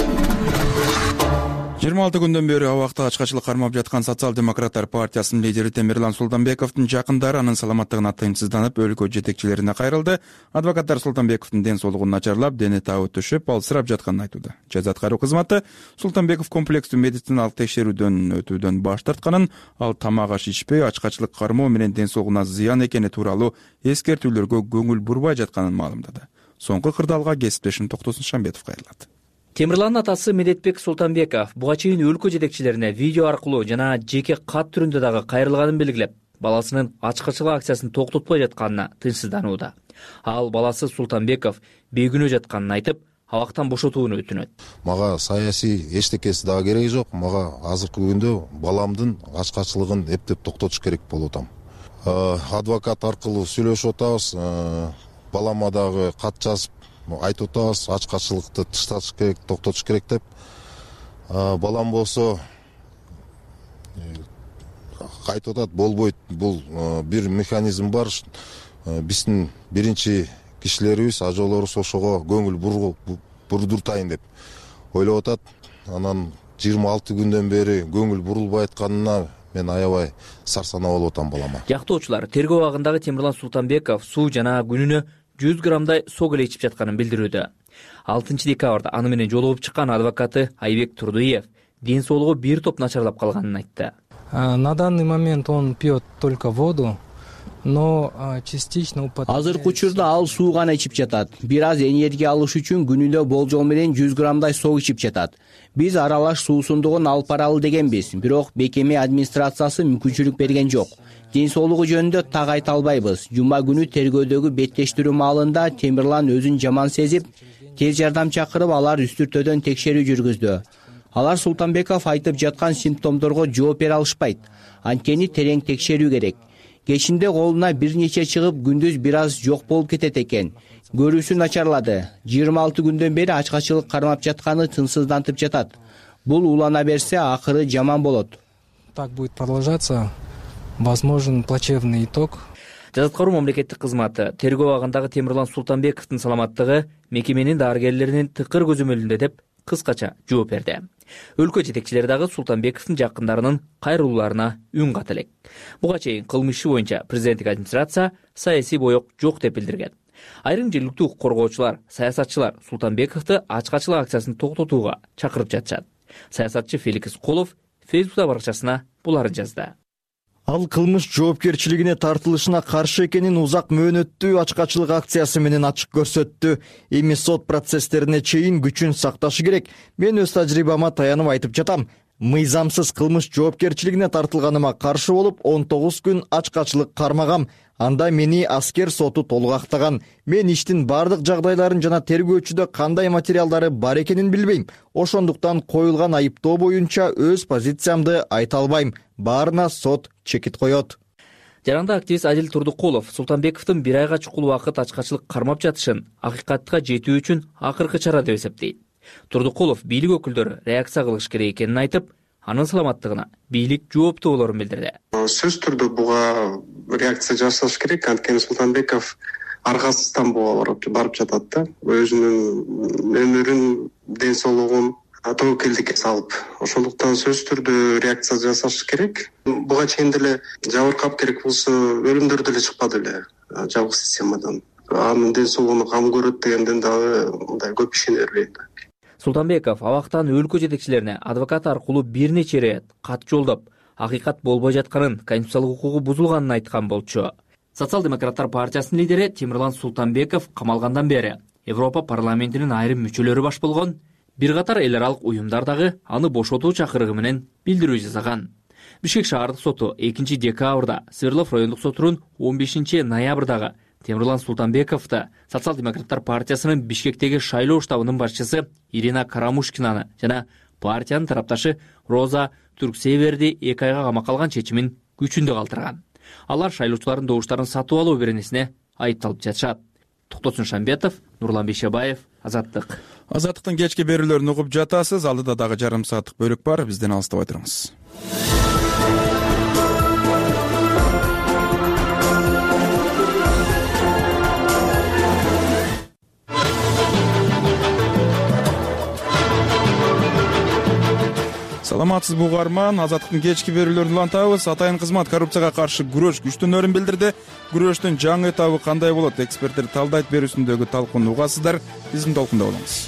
жыйырма алты күндөн бери абакта ачкачылык кармап жаткан Социал-демократтар партиясынын лидери Темирлан Султанбековдун жакындары анын саламаттыгына тыйымсызданып, өлкө жетекчилерине кайрылды. Адвокаттар Султанбековдун ден соолугун начарлап, дени табы түшүп, алсырап жатканын айтууда. Жаза аткаруу кызматы Султанбеков комплекстүү медициналык текшерүүдөн өтүүдөн баш тартканын, ал тамак аш ичпей, ачкачылык кармоо менен ден соолугуна зыян экени тууралуу эскертүүлөргө көңүл бурбай жатканын маалымдады. Соңку кырдаалга кесиптешим Токтосун Шамбетов кайрылат. Темирландын атасы Медетбек Султанбеков буга чейин өлкө жетекчилерине видео аркылуу жана жеке кат түрүндө дагы кайрылганын белгилеп, баласынын ачкачылык акциясын токтотпой жатканына тынчсызданууда. Ал баласы Султанбеков бейгүнөө жатканын айтып, абактан бошотууну өтүнөт. Мага саясий эчтекеси дагы кереги жок. Мага азыркы күндө баламдын ачкачылыгын эптеп токтотуш керек болуп атам. Адвокат аркылуу сүйлөшүп атабыз. Балама дагы кат жазып айтып атабыз, ачкачылыкты тыштатыш керек, токтотуш керек деп. Балам болсо айтып атат, болбойт. Бул бир механизм бар. Биздин биринчи кишилерибиз, ажоолорубуз ошого көңүл бурдуртайын деп ойлоп атат. Анан жыйырма алты күндөн бери көңүл бурулбай атканына мен аябай сарсанаа болуп атам балама. Жактоочулар тергөө абагындагы Темирлан Султанбеков суу жана күнүнө жүз граммдай сок эле ичип жатканын билдирүүдө. алтынчы декабрда аны менен жолугуп чыккан адвокаты Айбек Турдуев ден соолугу бир топ начарлап калганын айтты. На данный момент он пьет только воду, но частично употребляет. Азыркы учурда ал суу гана ичип жатат. Бир аз энергия алыш үчүн күнүнө болжол менен жүз граммдай сок ичип жатат. Биз аралаш суусундугун алып баралы дегенбиз, бирок бекеме администрациясы мүмкүнчүлүк берген жок. Ден соолугу жөнүндө так айта албайбыз. Жума күнү тергөөдөгү беттештирүү маалында Темирлан өзүн жаман сезип, тез жардам чакырып, алар үстүртөдөн текшерүү жүргүздү. Алар Султанбеков айтып жаткан симптомдорго жооп бере алышпайт. Анткени терең текшерүү керек. Кечинде колуна бир нече чыгып, күндүз бир аз жок болуп кетет экен. Көрүүсү начарлады. жыйырма алты күндөн бери ачкачылык кармап жатканы тынчсыздантып жатат. Бул улана берсе, акыры жаман болот. Так будет продолжаться. Возможен плачевный итог. Жаза аткаруу мамлекеттик кызматы тергөө абагындагы Темирлан Султанбековдун саламаттыгы мекеменин дарыгерлеринин тыкыр көзөмөлүндө деп кыскача жооп берди. Өлкө жетекчилери дагы Султанбековдун жакындарынын кайрылууларына үн ката элек. Буга чейин кылмыш иши боюнча президенттик администрация саясий боек жок деп билдирген. Айрым жергиликтүү укук коргоочулар, саясатчылар Султанбековду ачкачылык акциясын токтотууга чакырып жатышат. Саясатчы Феликс Колов Фейсбук баракчасына буларды жазды. Ал кылмыш жоопкерчилигине тартылышына каршы экенин узак мөөнөттүү ачкачылык акциясы менен ачык көрсөттү. Эми сот процесстерине чейин күчүн сакташы керек. Мен өз тажрыйбама таянып айтып жатам. Мыйзамсыз кылмыш жоопкерчилигине тартылганыма каршы болуп он тогуз күн ачкачылык кармагам. Анда мени аскер соту толук актаган. Мен иштин бардык жагдайларын жана тергөөчүдө кандай материалдары бар экенин билбейм. Ошондуктан коюлган айыптоо боюнча өз позициямды айта албайм. Баарына сот чекит коет. Жаранда активист Адил Турдукулов Султанбековдун бир айга чукул убакыт ачкачылык кармап жатышын акыйкатка жетүү үчүн акыркы чара деп эсептейт. Турдукулов бийлик өкүлдөрү реакция кылыш керек экенин айтып, анын саламаттыгына бийлик жооптуу болорун билдирди. Сөз түрдө буга реакция жасаш керек, анткени Султанбеков аргасыздан буга барып жатат да. Өзүнүн өмүрүн, ден соолугун тобокелдикке салып, ошондуктан сөз түрдө реакция жасаш керек. Буга чейин деле жабыркап керек болсо өлүмдөр деле чыкпады эле жабык системадан. Анын ден соолугуна кам көрөт дегенден дагы мындай көп ишене бербейм. Султанбеков абактан өлкө жетекчилерине адвокат аркылуу бир нече рет кат жолдоп, акыйкат болбой жатканын, конституциялык укугу бузулганын айткан болчу. Социал-демократтар партиясынын лидери Темирлан Султанбеков камалгандан бери Европа парламентинин айрым мүчөлөрү баш болгон бир катар эл аралык уюмдар дагы аны бошотуу чакырыгы менен билдирүү жасаган. Бишкек шаардык соту экинчи декабрда, Свердлов райондук сотунун он бешинчи ноябрдагы Темирлан Султанбековду Социал-демократтар партиясынын Бишкектеги шайлоо штабынын башчысы Ирина Карамушкинаны жана партиянын тарапташы Роза Түрксеверди эки айга камакка алган чечимин күчүндө калтырган. Алар шайлоочулардын добуштарын сатып алуу беренесине айыпталып жатышат. Токтосун Шамбетов, Нурлан Бейшебаев, Азаттык. Азаттыктын кечки берүүлөрүн угуп жатасыз. Алдыда дагы жарым сааттык бөлүк бар. Бизден алыстабай туруңуз. Саламатсызбы угарман, Азаттыктын кечки берүүлөрүн улантабыз. Атайын кызмат коррупцияга каршы күрөш күчтөнөрүн билдирди. Күрөштүн жаңы этабы кандай болот? Эксперттер талдайт берүүсүндөгү талкууну угасыздар. Биздин толкунда болуңуз.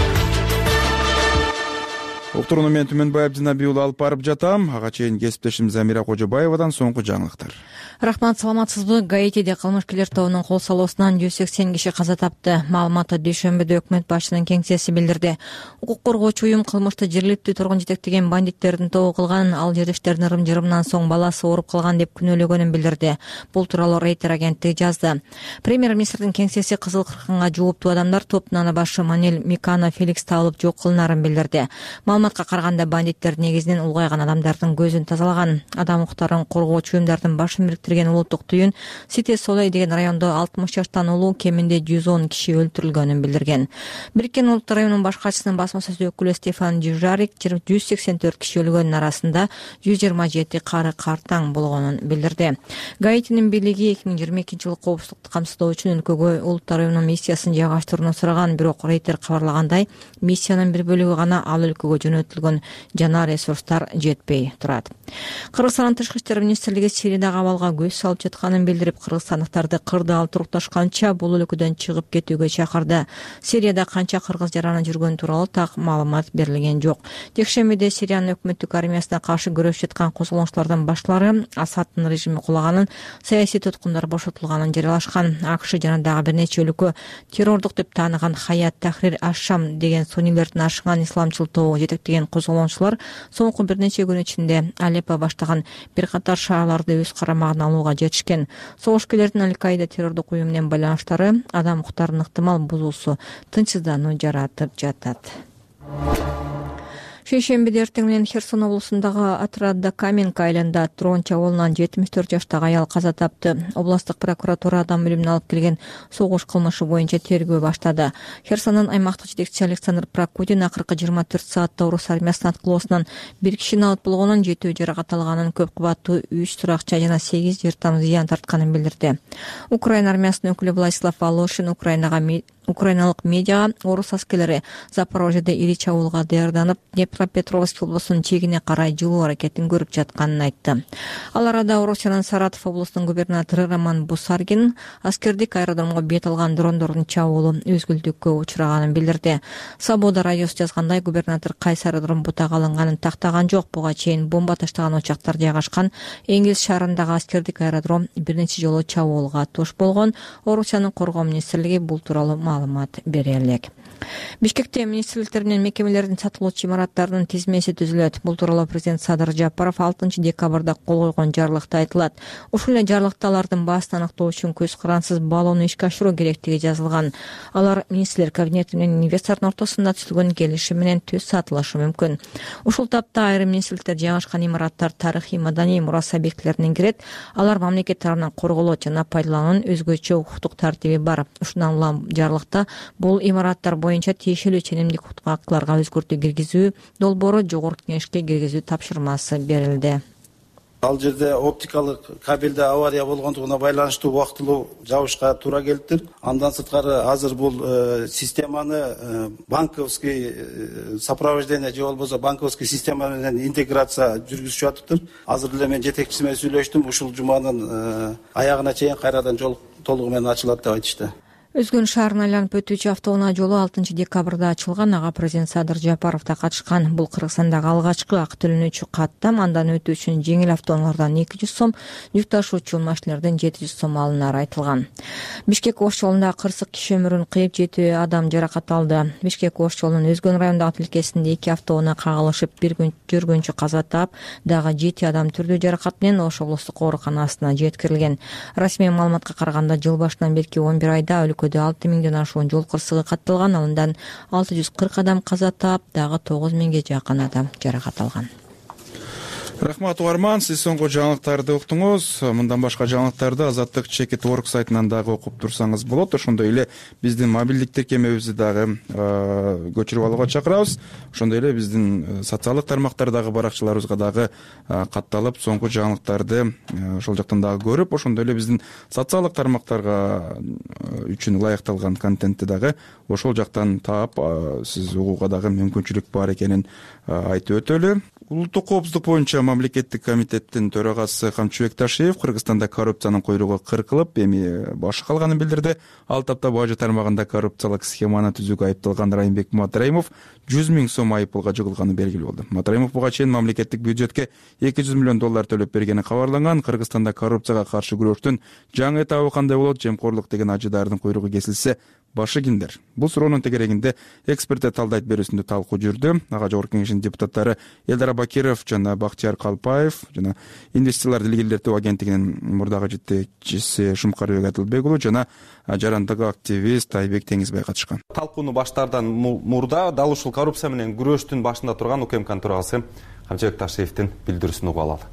Уктурууну мен Түмөнбай Абдинабий уулу алып барып жатам. Ага чейин кесиптешим Замира Кожобаевадан соңку жаңылыктар. Рахмат, саламатсызбы? Гаитиде кылмышкерлер тобунун кол салуусунан жүз сексен киши каза тапты. Маалыматты дүйшөмбүдө өкмөт башчынын кеңсеси билдирди. Укук коргоочу уюм кылмышты жергиликтүү тургун жетектеген бандиттердин тобу кылган, ал жердештердин ырым-жырымынан соң баласы ооруп калган деп күнөөлөгөнүн билдирди. Бул тууралуу Рейтер агенттиги жазды. Премьер-министрдин кеңсеси Кызыл кыркынга жууптуу адамдар топтун башы Манель Микано Феликс табылып жок кылынарын билдирди. Маалыматка караганда бандиттер негизинен улгайган адамдардын көзүн тазалаган. Адам укуктарын коргоочу уюмдардын башын бириктирген улуттук түйүн Сите Солей деген райондо алтымыш жаштан улуу кеминде жүз он киши өлтүрүлгөнүн билдирген. Бириккен Улуттар уюмунун баш катчысынын басма сөз өкүлү Стефан Дюжарик жүз сексен төрт киши өлгөндүн арасында жүз жыйырма жети кары картаң болгонун билдирди. Гаитинин бийлиги эки миң жыйырма экинчи жылы коопсуздукту камсыздоо үчүн өлкөгө Улуттар уюмунун миссиясын жайгаштырууну сураган, бирок Рейтер кабарлагандай, миссиянын бир бөлүгү гана ал өлкөгө жөнөтүлгөн жана ресурстар жетпей турат. Кыргызстандын тышкы иштер министрлиги Сириядагы абалга көз салып жатканын билдирип, кыргызстандыктарды кырдаал турукташканча бул өлкөдөн чыгып кетүүгө чакырды. Сирияда канча кыргыз жараны жүргөн тууралуу так маалымат берилген жок. Жекшембиде Сириянын өкмөттүк армиясына каршы күрөшүп жаткан козголоңчулардын башлары Асаддын режими кулаганын, саясий туткундар бошотулганын жарыялашкан. АКШ жана дагы бир нече өлкө террордук деп тааныган Хаят Тахрир Аш-Шам деген суннилердин ашыган исламчыл тобу жетектеген козголоңчулар соңку бир нече күн ичинде Алеппо баштаган бир катар шаарларды өз карамагына алууга жетишкен. Согушкерлердин Аль-Каида террордук уюму менен байланыштары адам укуктарынын ыктымал бузуусу тынчсыздануу жаратып жатат. Шейшембиде эртең менен Херсон облусундагы Атрадда Каменка айылында дрон чабуулунан жетимиш төрт жаштагы аял каза тапты. Областык прокуратура адам өлүмүнө алып келген согуш кылмышы боюнча тергөө баштады. Херсондун аймактык жетекчиси Александр Прокудин акыркы жыйырма төрт саатта орус армиясынын аткылоосунан бир кишини алып болгонун, жетөө жаракат алганын, көп кабаттуу үч туракча жана сегиз жер там зыян тартканын билдирди. Украина армиясынын өкүлү Владислав Волошин Украинага Украиналык медиага орус аскерлери Запорожьеде ири чабуулга даярданып, Днепропетровск облусунун чегине карай жылуу аракетин көрүп жатканын айтты. Ал арада Орусиянын Саратов облусунун губернатору Роман Бусаргин аскердик аэродромго бет алган дрондордун чабуулу өзгүлтүккө учураганын билдирди. Свобода радиосу жазгандай, губернатор кайсы аэродром бутага алынганын тактаган жок. Буга чейин бомба таштаган учактар жайгашкан Энгиз шаарындагы аскердик аэродром бир нече жолу чабуулга туш болгон. Орусиянын коргоо министрлиги бул тууралуу маалымат бере элек. Бишкекте министрликтер менен мекемелердин сатылуучу имараттарынын тизмеси түзүлөт. Бул тууралуу президент Садыр Жапаров алтынчы декабрда кол койгон жарлыкта айтылат. Ушул эле жарлыкта алардын баасын аныктоо үчүн көз карансыз баалоону ишке ашыруу керектиги жазылган. Алар министрлер кабинети менен инвестордун ортосунда түзүлгөн келишим менен түз сатылышы мүмкүн. Ушул тапта айрым министрликтер жайгашкан имараттар тарыхый маданий мурас объектилерине кирет. Алар мамлекет тарабынан корголот жана пайдалануунун өзгөчө укуктук тартиби бар. Ушундан улам жарлыкта бул имараттар боюнча тиешелүү ченемдик актыларга өзгөртүү киргизүү долбоору жогорку кеңешке киргизүү тапшырмасы берилди. Ал жерде оптикалык кабелде авария болгондугуна байланыштуу убактылуу жабышка туура келиптир. Андан сырткары азыр бул э, системаны э, банковский э, сопровождение же болбосо банковский система менен интеграция жүргүзүшүп атыптыр. Азыр эле мен жетекчиси менен сүйлөштүм. Ушул жуманын э, аягына чейин кайрадан жол толугу менен ачылат деп айтышты. Өзгөн шаарын айланып өтүүчү автоунаа жолу алтынчы декабрда ачылган. Ага президент Садыр Жапаров да катышкан. Бул Кыргызстандагы алгачкы акы төлөнүүчү каттам. Андан өтүү үчүн жеңил автоунаалардан эки жүз сом, жүк ташуучу машиналардан жети жүз сом алынары айтылган. Бишкек Ош жолунда кырсык киши өмүрүн кыйып жети адам жаракат алды. Бишкек Ош жолунун Өзгөн районундагы тилкесинде эки автоунаа кагылышып, бир күн жүргүнчү каза таап, дагы жети адам түрдүү жаракат менен Ош облустук ооруканасына жеткирилген. Расмий маалыматка караганда жыл башынан берки он бир айда өлкөдө алты миңден ашуун жол кырсыгы катталган. Алындан алты жүз кырк адам каза таап, дагы тогуз миңге жакын адам жаракат алган. Рахмат угарман, сиз соңку жаңылыктарды уктуңуз. Мындан башка жаңылыктарды Азаттык Чекит Орг сайтынан дагы окуп турсаңыз болот. Ошондой эле биздин мобилдик тиркемебизди дагы көчүрүп алууга чакырабыз. Ошондой эле биздин социалдык тармактардагы баракчаларыбызга дагы катталып, соңку жаңылыктарды ошол жактан дагы көрүп, ошондой эле биздин социалдык тармактарга үчүн ылайыкталган контентти дагы ошол жактан таап, сиз угууга дагы мүмкүнчүлүк бар экенин айтып өтөлү. Улуттук коопсуздук боюнча мамлекеттик комитеттин төрагасы Камчыбек Ташиев Кыргызстанда коррупциянын куйругу кыркылып, эми башы калганын билдирди. Ал тапта бажы тармагында коррупциялык схеманы түзүүгө айыпталган Райымбек Матраимов жүз миң сом айыппулга жыгылганы белгилүү болду. Матраимов буга чейин мамлекеттик бюджетке эки жүз миллион доллар төлөп бергени кабарланган. Кыргызстанда коррупцияга каршы күрөштүн жаңы этабы кандай болот? Жемкорлук деген ажыдардын куйругу кесилсе, башы кимдер? Бул суроонун тегерегинде эксперттер талдайт берүүсүндө талкуу жүрдү. Ага жогорку кеңештин депутаттары Элдар Бакиров жана Бактияр Калпаев жана инвестицияларды илгерилетүү агенттигинин мурдагы жетекчиси Шумкарбек Атылбек уулу жана жарандык активист Айбек Теңизбай катышкан. Талкууну баштаардан мурда дал ушул коррупция менен күрөштүн башында турган УКМКнын төрагасы Камчыбек Ташиевдин билдирүүсүн угуп алалы.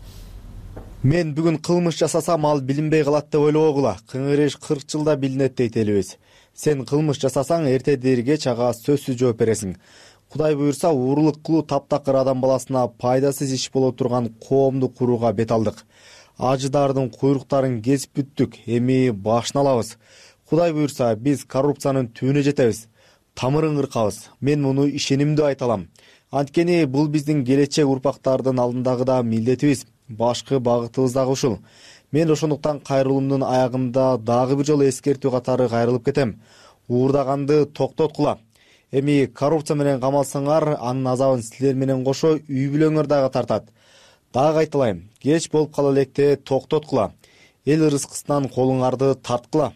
Мен бүгүн кылмыш жасасам, ал билинбей калат деп ойлогула. Кыңырыш кырк жылда билинет дейт элибиз. Сен кылмыш жасасаң, эртедир кеч ага сөзсүз жооп бересиң. Кудай буйрса, уурулук кылуу таптакыр адам баласына пайдасыз иш боло турган коомду курууга бет алдык. Ажыдардын куйруктарын кесип бүттүк, эми башын алабыз. Кудай буйрса, биз коррупциянын түбүнө жетебиз, тамырын кыркабыз. Мен муну ишенимдүү айта алам. Анткени бул биздин келечек урпактардын алдындагы да милдетибиз. Башкы багытыбыз дагы ушул. Мен ошондуктан кайрылуумдун аягында дагы бир жолу эскертүү катары кайрылып кетем. Уурдаганды токтоткула. Эми коррупция менен камалсаңар, анын азабын силер менен кошо үй бүлөңөр дагы тартат. Дагы айталайм, кеч болуп кала электе токтоткула. Эл ырыскысынан колуңарды тарткыла.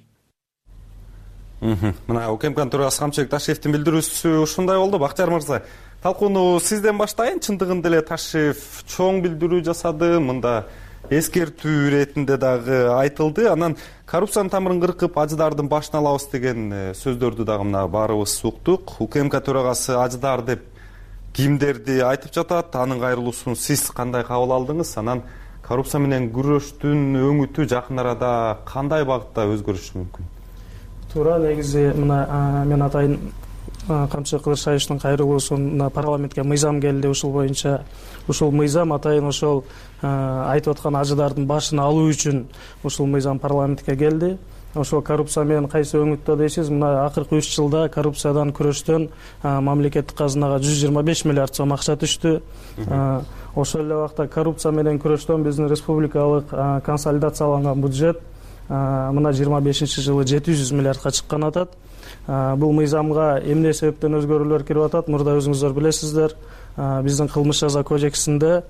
Мына УКМКнын төрагасы Камчыбек Ташиевдин билдирүүсү ушундай болду. Бактияр мырза, талкууну сизден баштайын. Чындыгында эле Ташиев чоң билдирүү жасады. Мында эскертүү иретинде дагы айтылды. Анан коррупциянын тамырын кыркып, ажыдардын башын алабыз деген сөздөрдү дагы мына баарыбыз уктук. УКМК төрагасы ажыдар деп кимдерди айтып жатат? Анын кайрылуусун сиз кандай кабыл алдыңыз? Анан коррупция менен күрөштүн өңүтү жакын арада кандай багытта өзгөрүшү мүмкүн? Туура, негизи мына мен атайын Камчыбек Кылычбаевдин кайрылуусун парламентке мыйзам келди. Ушул боюнча ушул мыйзам атайын ошол айтып аткан ажыдардын башын алуу үчүн ушул мыйзам парламентке келди. Ошол коррупция менен кайсы өңүттө дейсиз, мына акыркы үч жылда коррупциядан күрөштөн мамлекеттик казынага жүз жыйырма беш миллиард сом акча түштү. Ошол эле убакта коррупция менен күрөштөн биздин республикалык консолидацияланган бюджет мына жыйырма бешинчи жылы жети жүз миллиардка чыккан атат. Бул мыйзамга эмне себептен өзгөрүүлөр кирип атат? Мурда өзүңүздөр билесиздер, биздин кылмыш жаза кодексинде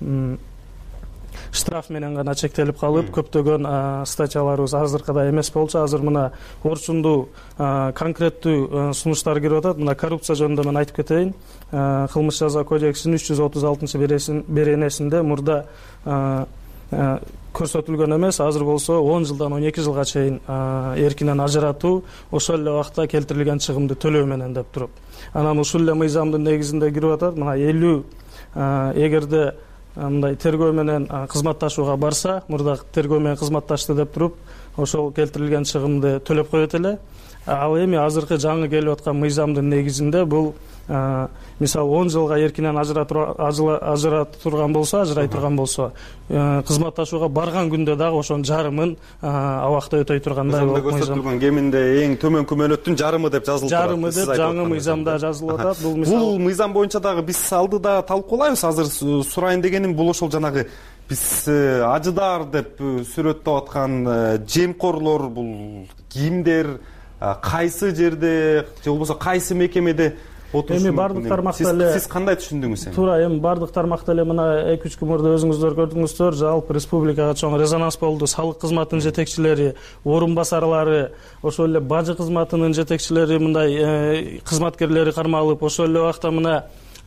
штраф менен гана чектелип калып, көптөгөн статьяларыбыз азыркыдай эмес болчу. Азыр мына орчундуу конкреттүү сунуштар кирип атат. Мына коррупция жөнүндө мен айтып кетейин. Кылмыш жаза кодексинин үч жүз отуз алтынчы беренесинде мурда көрсөтүлгөн эмес, азыр болсо он жылдан он эки жылга чейин эркинен ажыратуу, ошол эле убакта келтирилген чыгымды төлөө менен деп туруп. Анан ушул эле мыйзамдын негизинде кирип атат. Мына элүү эгерде мындай тергөө менен кызматташууга барса, мурда тергөө менен кызматташты деп туруп, ошол келтирилген чыгымды төлөп коет эле. Ал эми азыркы жаңы келип аткан мыйзамдын негизинде бул мисалы он жылга эркинен ажырата турган болсо, ажырай турган болсо, кызматташууга барган күндө дагы ошонун жарымын абакта өтөй тургандай болуп көрсөтүлгөн. Кеминде эң төмөнкү мөөнөттүн жарымы деп жазылып турат. Жарымы деп жаңы мыйзамда жазылып атат. Бул мисалы бул мыйзам боюнча дагы биз алдыда талкуулайбыз. Азыр сурайын дегеним бул ошол жанагы биз ажыдар деп сүрөттөп аткан жемкорлор бул кимдер? кайсы жерде же болбосо кайсы мекемеде отурушу мүмкүн? Эми бардык тармакта эле сиз кандай түшүндүңүз эми? Туура, эми бардык тармакта эле мына эки үч күн мурда өзүңүздөр көрдүңүздөр, жалпы республикага чоң резонанс болду. Салык кызматынын жетекчилери, орун басарлары, ошол эле бажы кызматынын жетекчилери, мындай кызматкерлери кармалып, ошол эле убакта мына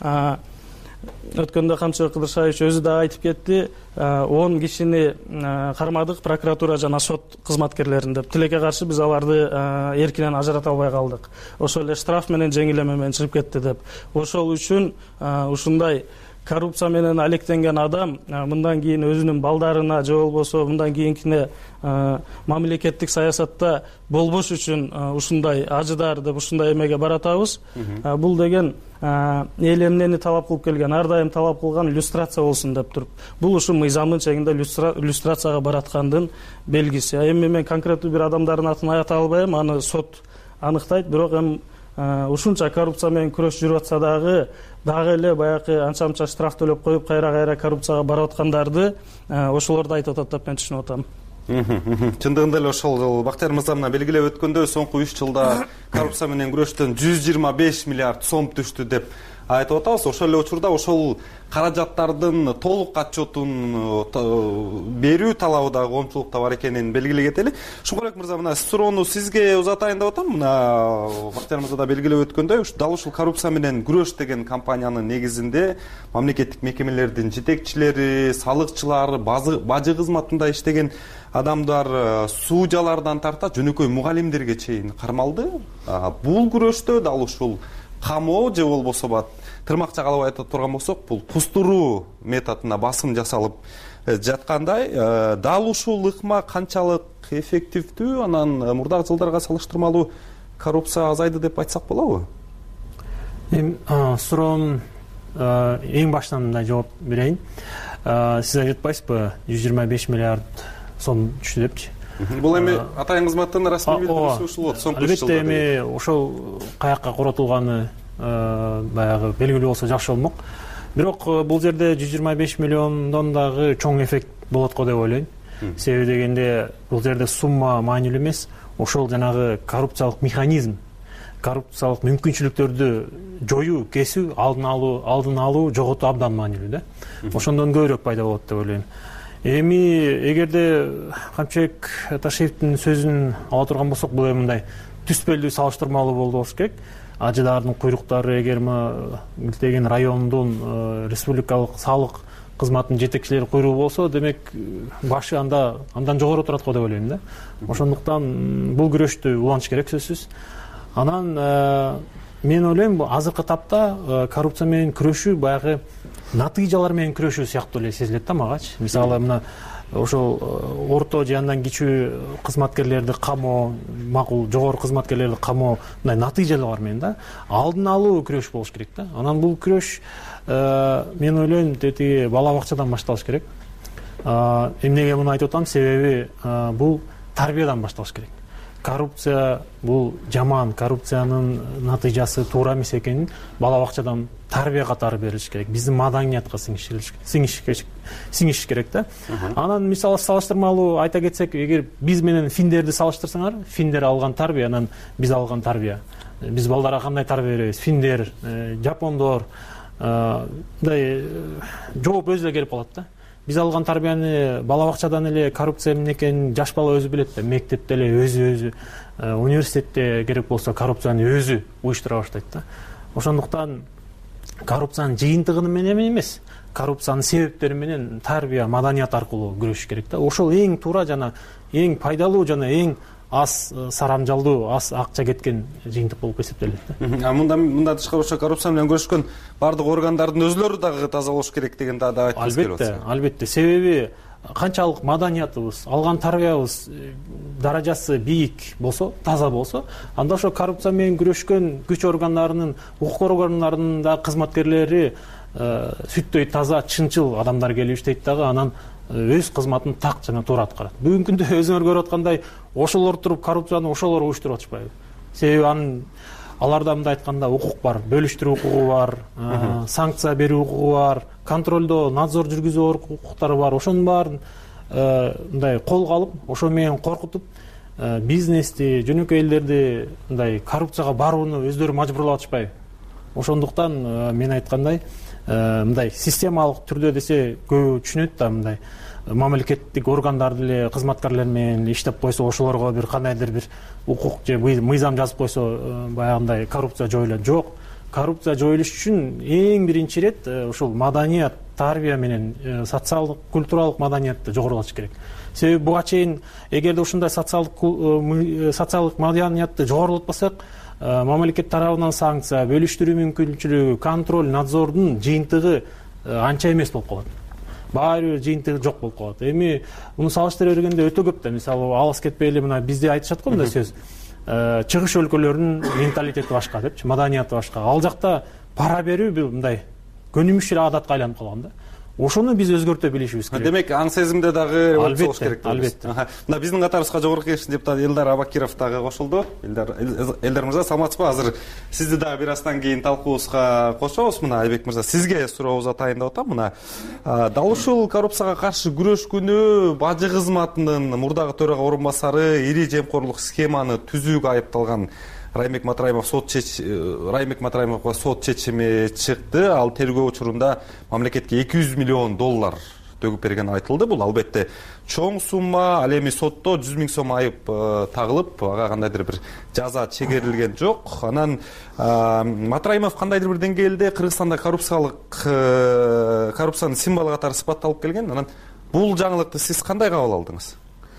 өткөндө Камчыбек Кыдыршаевич өзү да айтып кетти, он кишини кармадык, прокуратура жана сот кызматкерлерин деп. Тилекке каршы биз аларды эркинен ажырата албай калдык. Ошол эле штраф менен жеңилдеме менен чыгып кетти деп. Ошол үчүн ушундай коррупция менен алектенген адам мындан кийин өзүнүн балдарына же болбосо мындан кийинкине мамлекеттик саясатта болбош үчүн ушундай ажыдар деп ушундай эмеге баратабыз. Бул деген эл эмнени талап кылып келген, ар дайым талап кылган иллюстрация болсун деп туруп. Бул ушу мыйзамдын чегинде иллюстрацияга бараткандын белгиси. Эми мен конкреттүү бир адамдардын атын айта албайм, аны сот аныктайт, бирок эми ушунча коррупция менен күрөш жүрүп атса дагы дагы эле баягы анча мынча штраф төлөп коюп кайра кайра коррупцияга барып аткандарды ошолорду айтып атат деп мен түшүнүп атам. Чындыгында эле ошол Бактияр мырза мына белгилеп өткөндөй соңку үч жылда коррупция менен күрөштөн жүз жыйырма беш миллиард сом түштү деп айтып атабыз. Ошол эле учурда ошол каражаттардын толук отчетун берүү талабы дагы коомчулукта бар экенин белгилей кетели. Шукурбек мырза, мына суроону сизге узатайын деп атам. Мына Бактияр мырза да белгилеп өткөндөй, дал ушул коррупция менен күрөш деген компаниянын негизинде мамлекеттик мекемелердин жетекчилери, салыкчылар, бажы кызматында иштеген адамдар суужалардан тарта жөнөкөй мугалимдерге чейин кармалды. Бул күрөштө дал ушул камоо же болбосо бат тырмакча калып айта турган болсок, бул пустуруу методуна басым жасалып жаткандай, дал ушул ыкма канчалык эффективдүү, анан мурдагы жылдарга салыштырмалуу коррупция азайды деп айтсак болобу? Эми суроонун эң башынан мындай жооп берейин. Сиз айтып атпайсызбы, жүз жыйырма беш миллиард сом түштү депчи? Бул эми атайын кызматтын расмий билдирүүсү ушул болот. Албетте эми ошол каякка коротулганы баягы белгилүү болсо жакшы болмок. Бирок бул жерде жүз жыйырма беш миллиондон дагы чоң эффект болот го деп ойлойм. Себеби дегенде бул жерде сумма маанилүү эмес, ошол жанагы коррупциялык механизм, коррупциялык мүмкүнчүлүктөрдү жоюу, кесүү, алдын алуу, алдын алуу, жоготуу абдан маанилүү да. Ошондон көбүрөөк пайда болот деп ойлойм. Эми эгерде Камчыбек Ташиевдин сөзүн ала турган болсок, бул эми мындай түспөлдүү салыштырмалуу болду болуш керек. Ажыдардын куйруктары эгер деген райондун республикалык салык кызматынын жетекчилери куйругу болсо, демек башы анда андан жогору турат го деп ойлойм да. Ошондуктан бул күрөштү улантыш керек сөзсүз. Анан мен ойлойм, азыркы тапта коррупция менен күрөшүү баягы натыйжалар менен күрөшүү сыяктуу эле сезилет да магачы. Мисалы мына ошол орто же андан кичүү кызматкерлерди камоо, макул жогору кызматкерлерди камоо, мындай натыйжалар менен да алдын алуу күрөш болуш керек да. Анан бул күрөш мен ойлойм, тетиги бала бакчадан башталыш керек. Эмнеге муну айтып атам? Себеби бул тарбиядан башталыш керек. Коррупция бул жаман, коррупциянын натыйжасы туура эмес экенин бала бакчадан тарбия катары берилиш керек. Биздин маданиятка сиңиш керек да. Анан мисалы салыштырмалуу айта кетсек, эгер биз менен финдерди салыштырсаңар, финдер алган тарбия, анан биз алган тарбия. Биз балдарга кандай тарбия беребиз? Финдер, жапондор, мындай жооп өзү эле келип калат да. Биз алган тарбияны бала бакчадан эле коррупция эмне экенин жаш бала өзү билет да. Мектепте эле өзү-өзү, университетте керек болсо коррупцияны өзү уюштура баштайт да. Ошондуктан коррупциянын жыйынтыгы менен эмес, коррупциянын себептери менен тарбия, маданият аркылуу күрөшүш керек да. Ошол эң туура жана эң пайдалуу жана эң аз сарамжалдуу, аз акча кеткен жыйынтык болуп эсептелет да. А мында мында тышкары ошо коррупция менен күрөшкөн бардык органдардын өзүлөрү дагы таза болуш керек деген да айтып келип атасыз. Албетте, албетте. Себеби канчалык маданиятыбыз, алган тарбиябыз даражасы бийик болсо, таза болсо, анда ошо коррупция менен күрөшкөн күч органдарынын, укук органдарынын да кызматкерлери сүттөй таза, чынчыл адамдар келип иштейт дагы, анан өз кызматын так жана туура аткарат. Бүгүнкү күндө өзүңөр көрүп аткандай, ошолор туруп коррупцияны ошолор уюштуруп атышпайбы? Себеби анын аларда мындай айтканда укук бар, бөлүштүрүү укугу бар, санкция берүү укугу бар, контролдоо, надзор жүргүзүү укуктары бар. Ошонун баарын мындай колго алып, ошо менен коркутуп, бизнести, жөнөкөй элдерди мындай коррупцияга барууну өздөрү мажбурлап атышпайбы? Ошондуктан мен айткандай мындай системалык түрдө десе көбү түшүнөт да, мындай мамлекеттик органдарды эле кызматкерлер менен иштеп койсо, ошолорго бир кандайдыр бир укук же мыйзам жазып койсо баягындай коррупция жоюлат. Жок, коррупция жоюлуш үчүн эң биринчи ирет ушул маданият, тарбия менен социалдык, культуралык маданиятты жогорулатыш керек. Себеби буга чейин эгерде ушундай социалдык социалдык маданиятты жогорулатпасак, мамлекет тарабынан санкция, бөлүштүрүү мүмкүнчүлүгү, контроль, надзордун жыйынтыгы анча эмес болуп калат. Баары бир жыйынтыгы жок болуп калат. Эми муну салыштыра бергенде өтө көп да, мисалы алыс кетпей эле мына бизде айтышат го мындай сөз. Чыгыш өлкөлөрүнүн менталитети башка депчи, маданияты башка. Ал жакта пара берүү бул мындай көнүмүш эле адатка айланып калган да. Ошону биз өзгөртө билишибиз керек. Демек, аң сезимде дагы болуш керек. Албетте. Мына биздин катарыбызга жогорку кеңештин депутаты Элдар Абакиров дагы кошулду. Элдар Элдар мырза, саламатсызбы? Азыр сизди дагы бир аздан кийин талкуубузга кошобуз. Мына Айбек мырза, сизге сурообузду атайын деп атам. Мына дал ушул коррупцияга каршы күрөшкүнү бажы кызматынын мурдагы төрага орун басары ири жемкорлук схеманы түзүүгө айыпталган Райымбек Матраимов сот чеч Райымбек Матраимовго сот чечими чыкты. Ал тергөө учурунда мамлекетке эки жүз миллион доллар төгүп бергени айтылды. Бул албетте чоң сумма. Ал эми сотто жүз миң сом айып тагылып, ага кандайдыр бир жаза чегерилген жок. Анан Матраимов кандайдыр бир деңгээлде Кыргызстанда коррупциялык коррупциянын символу катары сыпатталып келген. Анан бул жаңылыкты сиз кандай кабыл алдыңыз?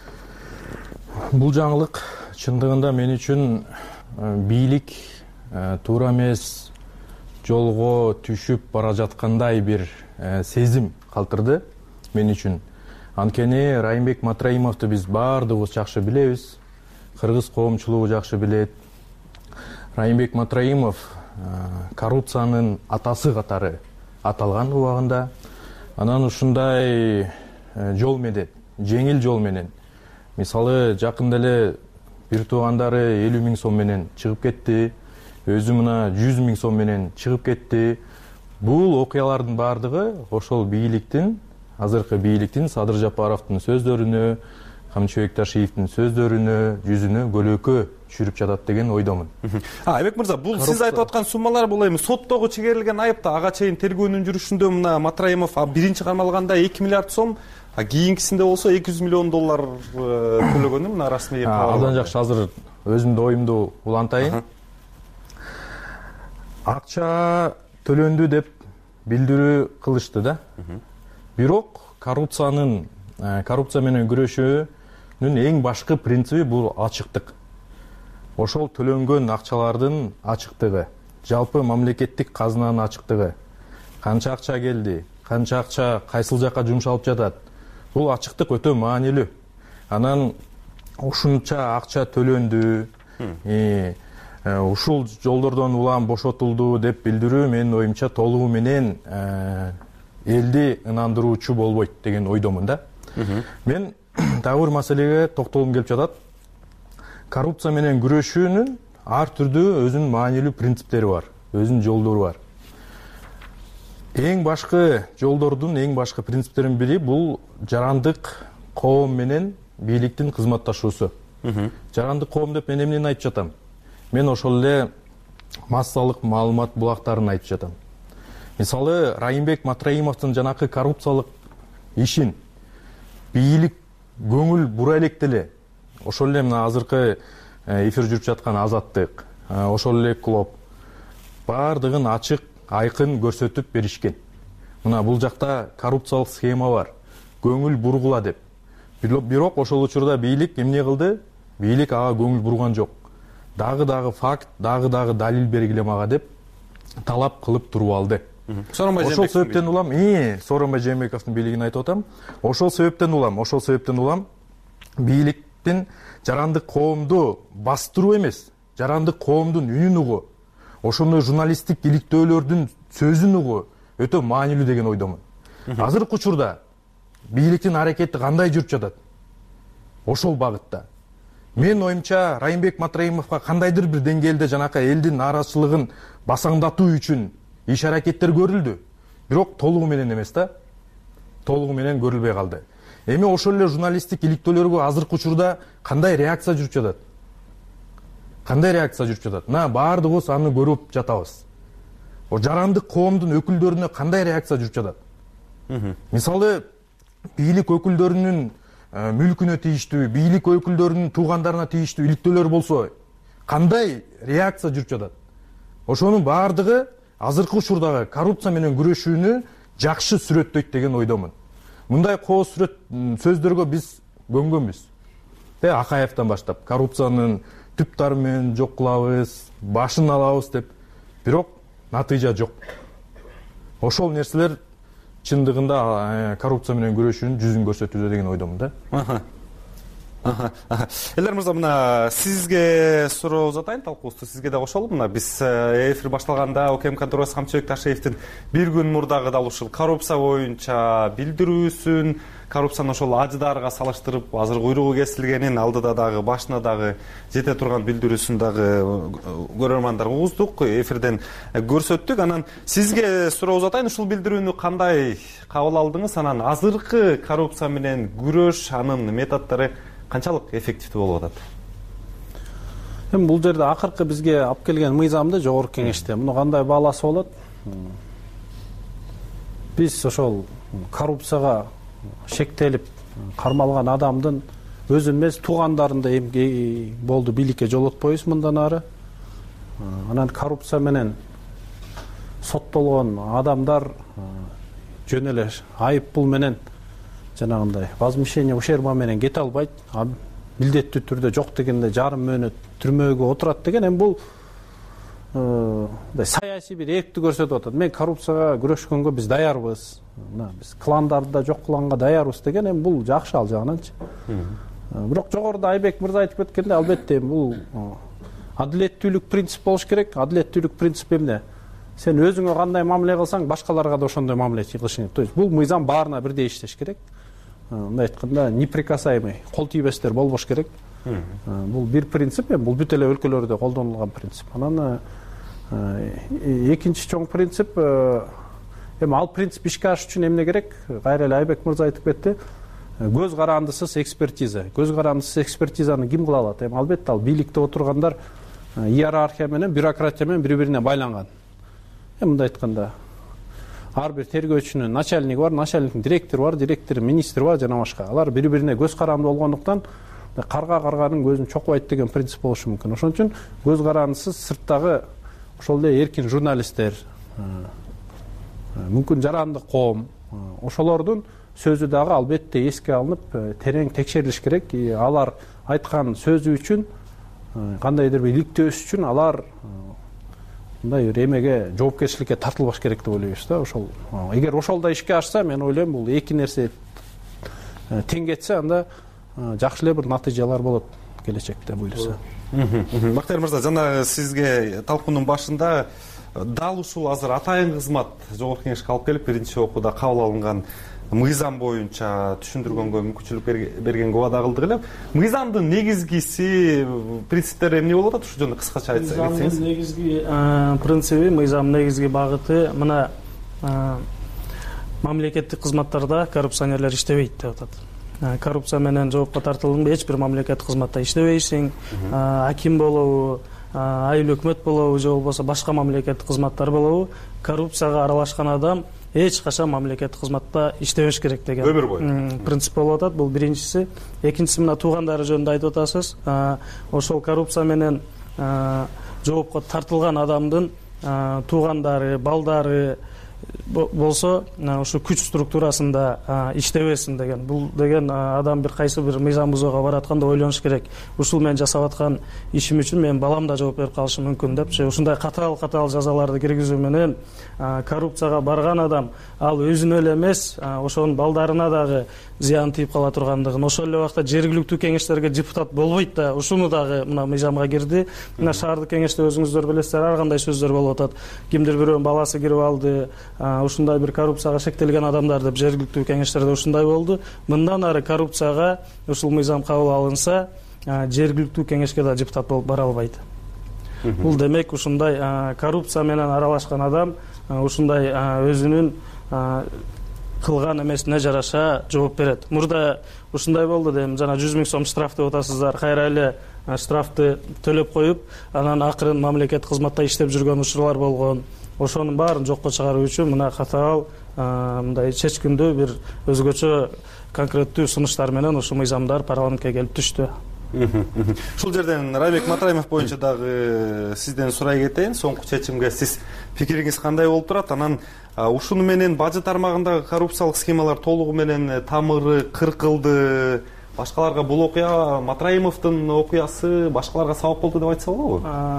Бул жаңылык чындыгында мен үчүн бийлик туура эмес жолго түшүп бара жаткандай бир сезим калтырды мен үчүн. Анткени Райымбек Матраимовду биз баардыгыбыз жакшы билебиз, кыргыз коомчулугу жакшы билет. Райымбек Матраимов коррупциянын атасы катары аталган убагында. Анан ушундай жол менен, жеңил жол менен, мисалы жакында эле бир туугандары элүү миң сом менен чыгып кетти, өзү мына жүз миң сом менен чыгып кетти. Бул окуялардын баардыгы ошол бийликтин, азыркы бийликтин Садыр Жапаровдун сөздөрүнө, Камчыбек Ташиевдин сөздөрүнө, жүзүнө көлөкө түшүрүп жатат деген ойдомун. Айбек мырза, бул сиз айтып аткан суммалар бул эми соттогу чегерилген айыпта ага чейин тергөөнүн жүрүшүндө мына Матраимов биринчи кармалганда эки миллиард сом, а кийинкисинде болсо эки жүз миллион доллар төлөгөнү мына расмий. Абдан жакшы, азыр өзүмдүн оюмду улантайын. Акча төлөндү деп билдирүү кылышты да. Бирок коррупциянын, коррупция менен күрөшүүнүн эң башкы принциби бул ачыктык. Ошол төлөнгөн акчалардын ачыктыгы, жалпы мамлекеттик казынанын ачыктыгы, канча акча келди, канча акча кайсыл жакка жумшалып жатат. Бул ачыктык өтө маанилүү. Анан ушунча акча төлөндү, ушул жолдордон улам бошотулду деп билдирүү менин оюмча толугу менен элди ынандыруучу болбойт деген ойдомун да. Мен дагы бир маселеге токтолгум келип жатат. Коррупция менен күрөшүүнүн ар түрдүү өзүнүн маанилүү принциптери бар, өзүнүн жолдору бар. Эң башкы жолдордун, эң башкы принциптеринин бири бул жарандык коом менен бийликтин кызматташуусу. Жарандык коом деп мен эмнени айтып жатам? Мен ошол эле массалык маалымат булактарын айтып жатам. Мисалы, Райымбек Матраимовдун жанакы коррупциялык ишин бийлик көңүл бура электе эле, ошол эле мына азыркы эфир жүрүп жаткан Азаттык, ошол эле Клоп баардыгын ачык, айкын көрсөтүп беришкен. Мына бул жакта коррупциялык схема бар, көңүл бургула деп. Бирок ошол учурда бийлик эмне кылды? Бийлик ага көңүл бурган жок. Дагы-дагы факт, дагы-дагы далил бергиле мага деп талап кылып туруп алды. Ошол себептен улам, и Сооронбай Жээнбековдун бийлигин айтып атам. Ошол себептен улам, ошол себептен улам бийликтин жарандык коомду бастыруу эмес, жарандык коомдун үнүн угуу, ошондой журналисттик иликтөөлөрдүн сөзүн угуу өтө маанилүү деген ойдомун. Азыркы учурда бийликтин аракети кандай жүрүп жатат? Ошол багытта. Мен оюмча Райымбек Матраимовго кандайдыр бир деңгээлде жанакы элдин нааразычылыгын басаңдатуу үчүн иш аракеттер көрүлдү. Бирок толугу менен эмес да. Толугу менен көрүлбөй калды. эми ошол эле журналисттик иликтөөлөргө азыркы учурда кандай реакция жүрүп жатат? Кандай реакция жүрүп жатат? Мына баардыгыбыз аны көрүп жатабыз. Жарандык коомдун өкүлдөрүнө кандай реакция жүрүп жатат? Мисалы, бийлик өкүлдөрүнүн мүлкүнө тийиштүү, бийлик өкүлдөрүнүн туугандарына тийиштүү иликтөөлөр болсо, кандай реакция жүрүп жатат? Ошонун баардыгы азыркы учурдагы коррупция менен күрөшүүнү жакшы сүрөттөйт деген ойдомун. Мындай кооз сүрөт сөздөргө биз көнгөнбүз. Акаевден баштап коррупциянын түп тары менен жок кылабыз, башын алабыз деп, бирок натыйжа жок. Ошол нерселер чындыгында коррупция менен күрөшүүнүн жүзүн көрсөтүүдө деген ойдомун да. Элдер мырза, мына сизге суроо узатайын, талкуубузду сизге да кошолу. Мына биз эфир башталганда ОКМ конторасы Камчыбек Ташиевдин бир күн мурдагы дал ушул коррупция боюнча билдирүүсүн, коррупцияны ошол ажыдарга салыштырып, азыр куйругу кесилгенин, алдыда дагы, башына дагы жете турган билдирүүсүн дагы көрөрмандарга угуздук, эфирден көрсөттүк. Анан сизге суроо узатайын, ушул билдирүүнү кандай кабыл алдыңыз? Анан азыркы коррупция менен күрөш, анын методдору канчалык эффективдүү болуп атат? Эми бул жерде акыркы бизге алып келген мыйзамды жогорку кеңеште муну кандай бааласа болот? Биз ошол коррупцияга шектелип кармалган адамдын өзүн эмес, туугандарын да эми болду бийликке жолотпойбуз мындан ары. Анан коррупция менен соттолгон адамдар жөн эле айып пул менен жанагындай возмещение ущерба менен кете албайт, милдеттүү түрдө жок дегенде жарым мөөнөт түрмөгө отурат деген. Эми бул саясий бир эркти көрсөтүп атат. Мен коррупцияга күрөшкөнгө биз даярбыз, биз кландарды да жок кылганга даярбыз деген. Эми бул жакшы ал жагынанчы. Бирок жогоруда Айбек мырза айтып кеткендей, албетте бул адилеттүүлүк принцип болуш керек. Адилеттүүлүк принцип эмне? Сен өзүңө кандай мамиле кылсаң, башкаларга да ошондой мамиле кылышың керек. То есть бул мыйзам баарына бирдей иштеш керек. Мындай айтканда, неприкасаемый, кол тийбестер болбош керек. Бул бир принцип, эми бул бүт эле өлкөлөрдө колдонулган принцип. Анан экинчи чоң принцип, эми ал принцип ишке ашыш үчүн эмне керек? Кайра эле Айбек мырза айтып кетти. Көз карандысыз экспертиза. Көз карандысыз экспертизаны ким кыла алат? Эми албетте ал бийликте отургандар иерархия менен, бюрократия менен бири-бирине байланган. Эми мындай айтканда, ар бир тергөөчүнүн начальниги бар, начальниктин директору бар, директору министри бар жана башка. Алар бири-бирине көз каранды болгондуктан карга карганын көзүн чокубайт деген принцип болушу мүмкүн. Ошон үчүн көз карандысыз сырттагы ошол эле эркин журналисттер, мүмкүн жарандык коом, ошолордун сөзү дагы албетте эске алынып, терең текшерилиш керек. Алар айткан сөзү үчүн, кандайдыр бир иликтөөсү үчүн алар мындай бир эмеге, жоопкерчиликке тартылбаш керек деп ойлойбуз да. Ошол эгер ошол да ишке ашса, мен ойлойм, бул эки нерсе тең кетсе, анда жакшы эле бир натыйжалар болот келечекте буюрса. Бактияр мырза, жана сизге талкуунун башында дал ушул азыр атайын кызмат жогорку кеңешке алып келип, биринчи окууда кабыл алынган мыйзам боюнча түшүндүргөнгө мүмкүнчүлүк бергенге убада кылдык эле. Мыйзамдын негизгиси, принциптери эмне болуп атат? Ушу жөнүндө кыскача айтсаңыз. Мыйзамдын негизги принциби, мыйзамдын негизги багыты мына мамлекеттик кызматтарда коррупционерлер иштебейт деп атат. Коррупция менен жоопко тартылган эч бир мамлекеттик кызматта иштебейсиң, аким болобу, айыл өкмөт болобу, же болбосо башка мамлекеттик кызматтар болобу, коррупцияга аралашкан адам эч качан мамлекеттик кызматта иштебеш керек деген өмүр бою принцип болуп атат. Бул биринчиси. Экинчиси, мына туугандары жөнүндө айтып атасыз. Ошол коррупция менен жоопко тартылган адамдын туугандары, балдары болсо ушу күч структурасында иштебесин деген. Бул деген адам бир кайсы бир мыйзам бузууга баратканда ойлонуш керек. Ушул мен жасап аткан ишим үчүн менин балам да жооп берип калышы мүмкүн депчи. Ушундай катаал катаал жазаларды киргизүү менен коррупцияга барган адам ал өзүнө эле эмес, ошонун балдарына дагы зыян тийип кала тургандыгын, ошол эле убакта жергиликтүү кеңештерге депутат болбойт да, ушуну дагы мына мыйзамга кирди. Мына шаардык кеңеште өзүңүздөр билесиздер, ар кандай сөздөр болуп атат. Кимдир бирөөнүн баласы кирип алды, ушундай бир коррупцияга шектелген адамдар деп жергиликтүү кеңештерде ушундай болду. Мындан ары коррупцияга ушул мыйзам кабыл алынса, жергиликтүү кеңешке да депутат болуп бара албайт. Бул демек ушундай коррупция менен аралашкан адам ушундай өзүнүн кылган эмесине жараша жооп берет. Мурда ушундай болду дейм, жана жүз миң сом штраф деп атасыздар. Кайра эле штрафты төлөп коюп, анан акырын мамлекет кызматта иштеп жүргөн учурлар болгон. Ошонун баарын жокко чыгаруу үчүн мына катаал мындай чечкиндүү бир өзгөчө конкреттүү сунуштар менен ушул мыйзамдар парламентке келип түштү. Ушул жерден Райымбек Матраимов боюнча дагы сизден сурай кетейин. Соңку чечимге сиз пикириңиз кандай болуп турат? Анан ушуну менен бажы тармагындагы коррупциялык схемалар толугу менен тамыры кыркылды. Башкаларга бул окуя, Матраимовдун окуясы башкаларга сабак болду деп айтса болобу?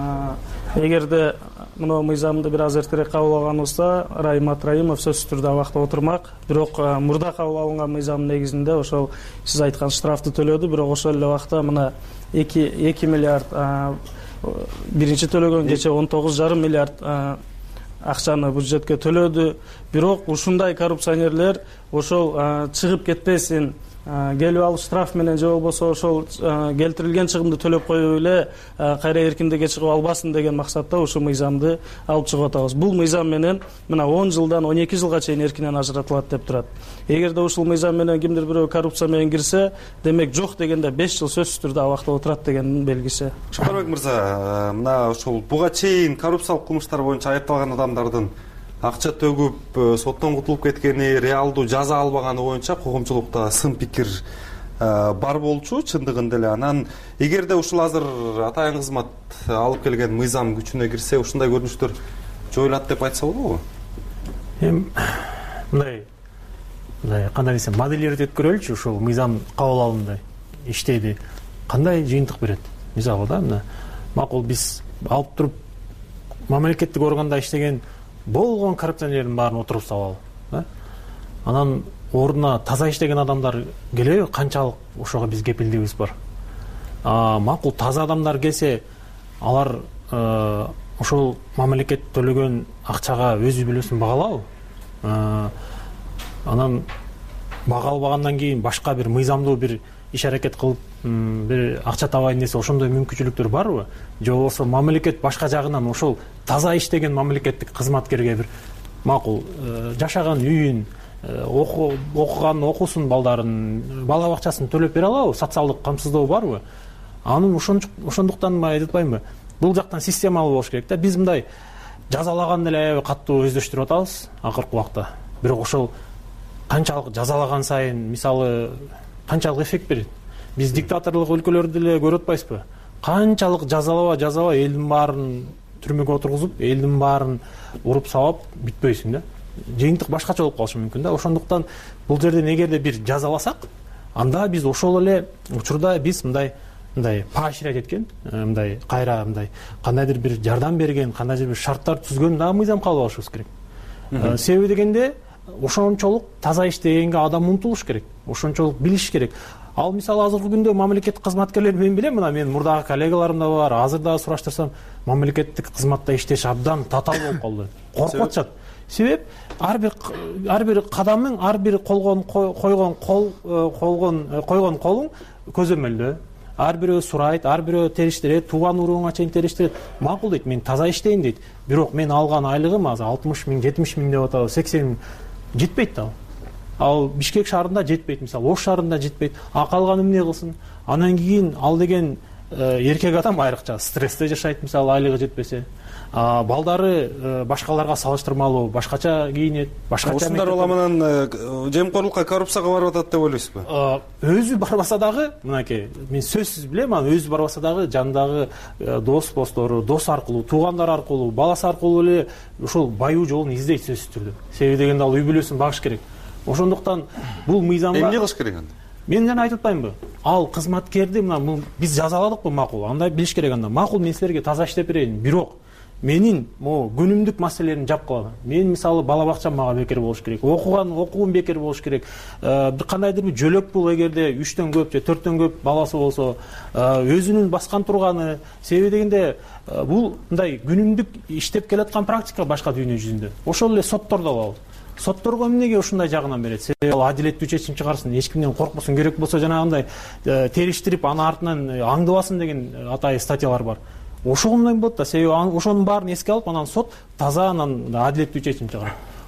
Эгерде мына мыйзамды бир аз эртерээк кабыл алганыбызда, Райым Матраимов сөзсүз түрдө абакта отурмак. Бирок мурда кабыл алынган мыйзамдын негизинде ошол сиз айткан штрафты төлөдү, бирок ошол эле убакта мына эки миллиард биринчи төлөгөн кече он тогуз жарым миллиард акчаны бюджетке төлөдү. Бирок ушундай коррупционерлер ошол чыгып кетпесин, келип алып штраф менен же болбосо ошол келтирилген чыгымды төлөп коюп эле кайра эркиндикке чыгып албасын деген максатта ушул мыйзамды алып чыгып атабыз. Бул мыйзам менен мына он жылдан он эки жылга чейин эркинен ажыратылат деп турат. Эгерде ушул мыйзам менен кимдир бирөө коррупция менен кирсе, демек жок дегенде беш жыл сөзсүз түрдө абакта отурат дегендин белгиси. Шапарбек мырза, мына ушул буга чейин коррупциялык кылмыштар боюнча айыпталган адамдардын акча төгүп соттон кутулуп кеткени, реалдуу жаза албаганы боюнча коомчулукта сын пикир бар болчу чындыгында эле. Анан эгерде ушул азыр атайын кызмат алып келген мыйзам күчүнө кирсе, ушундай көрүнүштөр жоюлат деп айтса болобу? Эми мындай мындай кандай десем, моделдерди өткөрөлүчү, ушул мыйзам кабыл алынды, иштеди. Кандай жыйынтык берет? Мисалы да, мына макул биз алып туруп мамлекеттик органда иштеген болгон коррупционерлердин баарын отуруп салалы. Анан ордуна таза иштеген адамдар келеби? Канчалык ошого биз кепилдигибиз бар? Макул таза адамдар келсе, алар ошол мамлекет төлөгөн акчага өзү бүлөсүн багалабы? Анан бага албагандан кийин башка бир мыйзамдуу бир иш аракет кылып бир акча табайын десе, ошондой мүмкүнчүлүктөр барбы? Же болбосо мамлекет башка жагынан ошол таза иштеген мамлекеттик кызматкерге бир макул жашаган үйүн, окуган окуусун, балдарын, бала бакчасын төлөп бере алабы? Социалдык камсыздоо барбы? Анын ошондуктан мен айтып атпаймынбы? Бул жактан системалуу болуш керек да. Биз мындай жазалаганды эле аябай каттуу өздөштүрүп атабыз акыркы убакта. Бирок ошол канчалык жазалаган сайын, мисалы, канчалык эффект берет? Биз диктаторлук өлкөлөрдү эле көрүп атпайбызбы? Канчалык жазалаба жазаба элдин баарын түрмөгө отургузуп, элдин баарын уруп сабап бүтпөйсүң да. Жыйынтык башкача болуп калышы мүмкүн да. Ошондуктан бул жерден эгерде бир жазаласак, анда биз ошол эле учурда биз мындай мындай поощрять эткен, мындай кайра мындай кандайдыр бир жардам берген, кандайдыр бир шарттар түзгөн дагы мыйзам кабыл алышыбыз керек. Себеби дегенде ошончолук таза иштегенге адам умтулуш керек, ошончолук билиш керек. Ал мисалы азыркы күндө мамлекеттик кызматкерлер мен билем, мына мен мурдагы коллегаларым да бар, азыр да сураштырсам, мамлекеттик кызматта иштеш абдан татаал болуп калды. Коркуп атышат. Себеп ар бир ар бир кадамың, ар бир колгон койгон кол колгон койгон колуң көзөмөлдө. Ар бирөө сурайт, ар бирөө териштирет, тууган урууңа чейин териштирет. Макул дейт, мен таза иштейин дейт. Бирок мен алган айлыгым азыр алтымыш миң, жетимиш миң деп атабыз, сексен миң жетпейт да. Ал Бишкек шаарында жетпейт, мисалы Ош шаарында жетпейт. А калган эмне кылсын? Анан кийин ал деген эркек адам айрыкча стрессте жашайт, мисалы айлыгы жетпесе. Балдары башкаларга салыштырмалуу башкача кийинет, башкача. Ушундар уламынан жемкорлукка, коррупцияга барып атат деп ойлойсузбу? Өзү барбаса дагы, мынакей, мен сөзсүз билем, анан өзү барбаса дагы жандагы дос достору, дос аркылуу, туугандар аркылуу, баласы аркылуу эле ушул баюу жолун издейт сөзсүз түрдө. Себеби дегенде ал үй бүлөсүн багыш керек. Ошондуктан бул мыйзамга эмне кылыш керек анда? Мен жана айтып атпаймынбы? Ал кызматкерди мына биз жазаладыкпы, макул, андай билиш керек анда. Макул, мен силерге таза иштеп берейин, бирок менин могу күнүмдүк маселелерин жап калам. Мен мисалы бала бакчам мага бекер болуш керек, окуган окуум бекер болуш керек. Бир кандайдыр бир жөлөк бул, эгерде үчтөн көп же төрттөн көп баласы болсо, өзүнүн баскан турганы, себеби дегенде бул мындай күнүмдүк иштеп келаткан практика башка дүйнө жүзүндө. Ошол эле соттордо алабыз. Сотторго эмнеге ушундай жагынан берет? Себеби ал адилеттүү чечим чыгарсын, эч кимден коркпосун, керек болсо жанагындай териштирип аны артынан аңдыбасын деген атайын статьялар бар. Ошондой болот да, себеби ошонун баарын эске алып, анан сот таза, анан адилеттүү чечим чыгарат.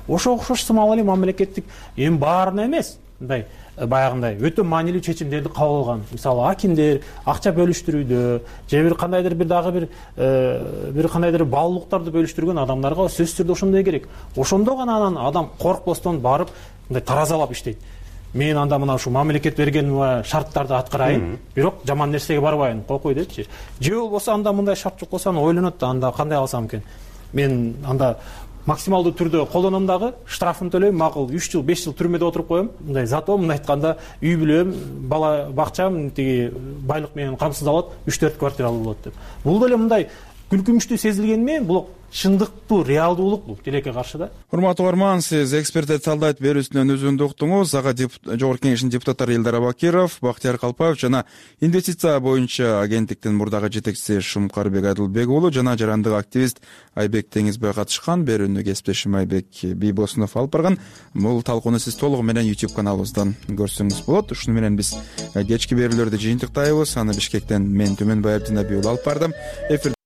ошого окшош самал эле мамлекеттик эми баарына эмес мындай баягындай өтө маанилүү чечимдерди кабыл алган, мисалы акимдер акча бөлүштүрүүдө же бир кандайдыр бир дагы бир бир кандайдыр баалуулуктарды бөлүштүргөн адамдарга сөзсүз түрдө ошондой керек. Ошондо гана анан адам коркпостон барып мындай таразалап иштейт. Мен анда мына ушул мамлекет берген шарттарды аткарайын, бирок жаман нерсеге барбайын, кокуй депчи. Же болбосо анда мындай шарт жок болсо ойлонот да, анда кандай кылсам экен. Мен анда максималдуу түрдө колдоном дагы, штрафын төлөйм, макул үч жыл беш жыл түрмөдө отуруп коем. Мындай зато мындай айтканда үй бүлөм, бала бакчам тиги байлык менен камсыздалат, үч төрт квартиралуу болот деп. Бул деле мындай күлкүмүштүү сезилгенмен, бул чындыктуу, реалдуулук бул тилекке каршы да. Урматтуу угарман, сиз эксперттер талдайт берүүсүнөн өзүндү уктуңуз. Ага Жогорку Кеңештин депутаттары Элдар Абакиров, Бактияр Калпаев жана инвестиция боюнча агенттиктин мурдагы жетекчиси Шумкарбек Адылбек уулу жана жарандык активист Айбек Теңизбай катышкан. Берүүнү кесиптешим Айбек Бийбосунов алып барган. Бул талкууну сиз толугу менен YouTube каналыбыздан көрсөңүз болот. Ушуну менен биз кечки берүүлөрдү жыйынтыктайбыз. Аны Бишкектен мен Төмөнбаев Динабий уулу алып бардым. Эфир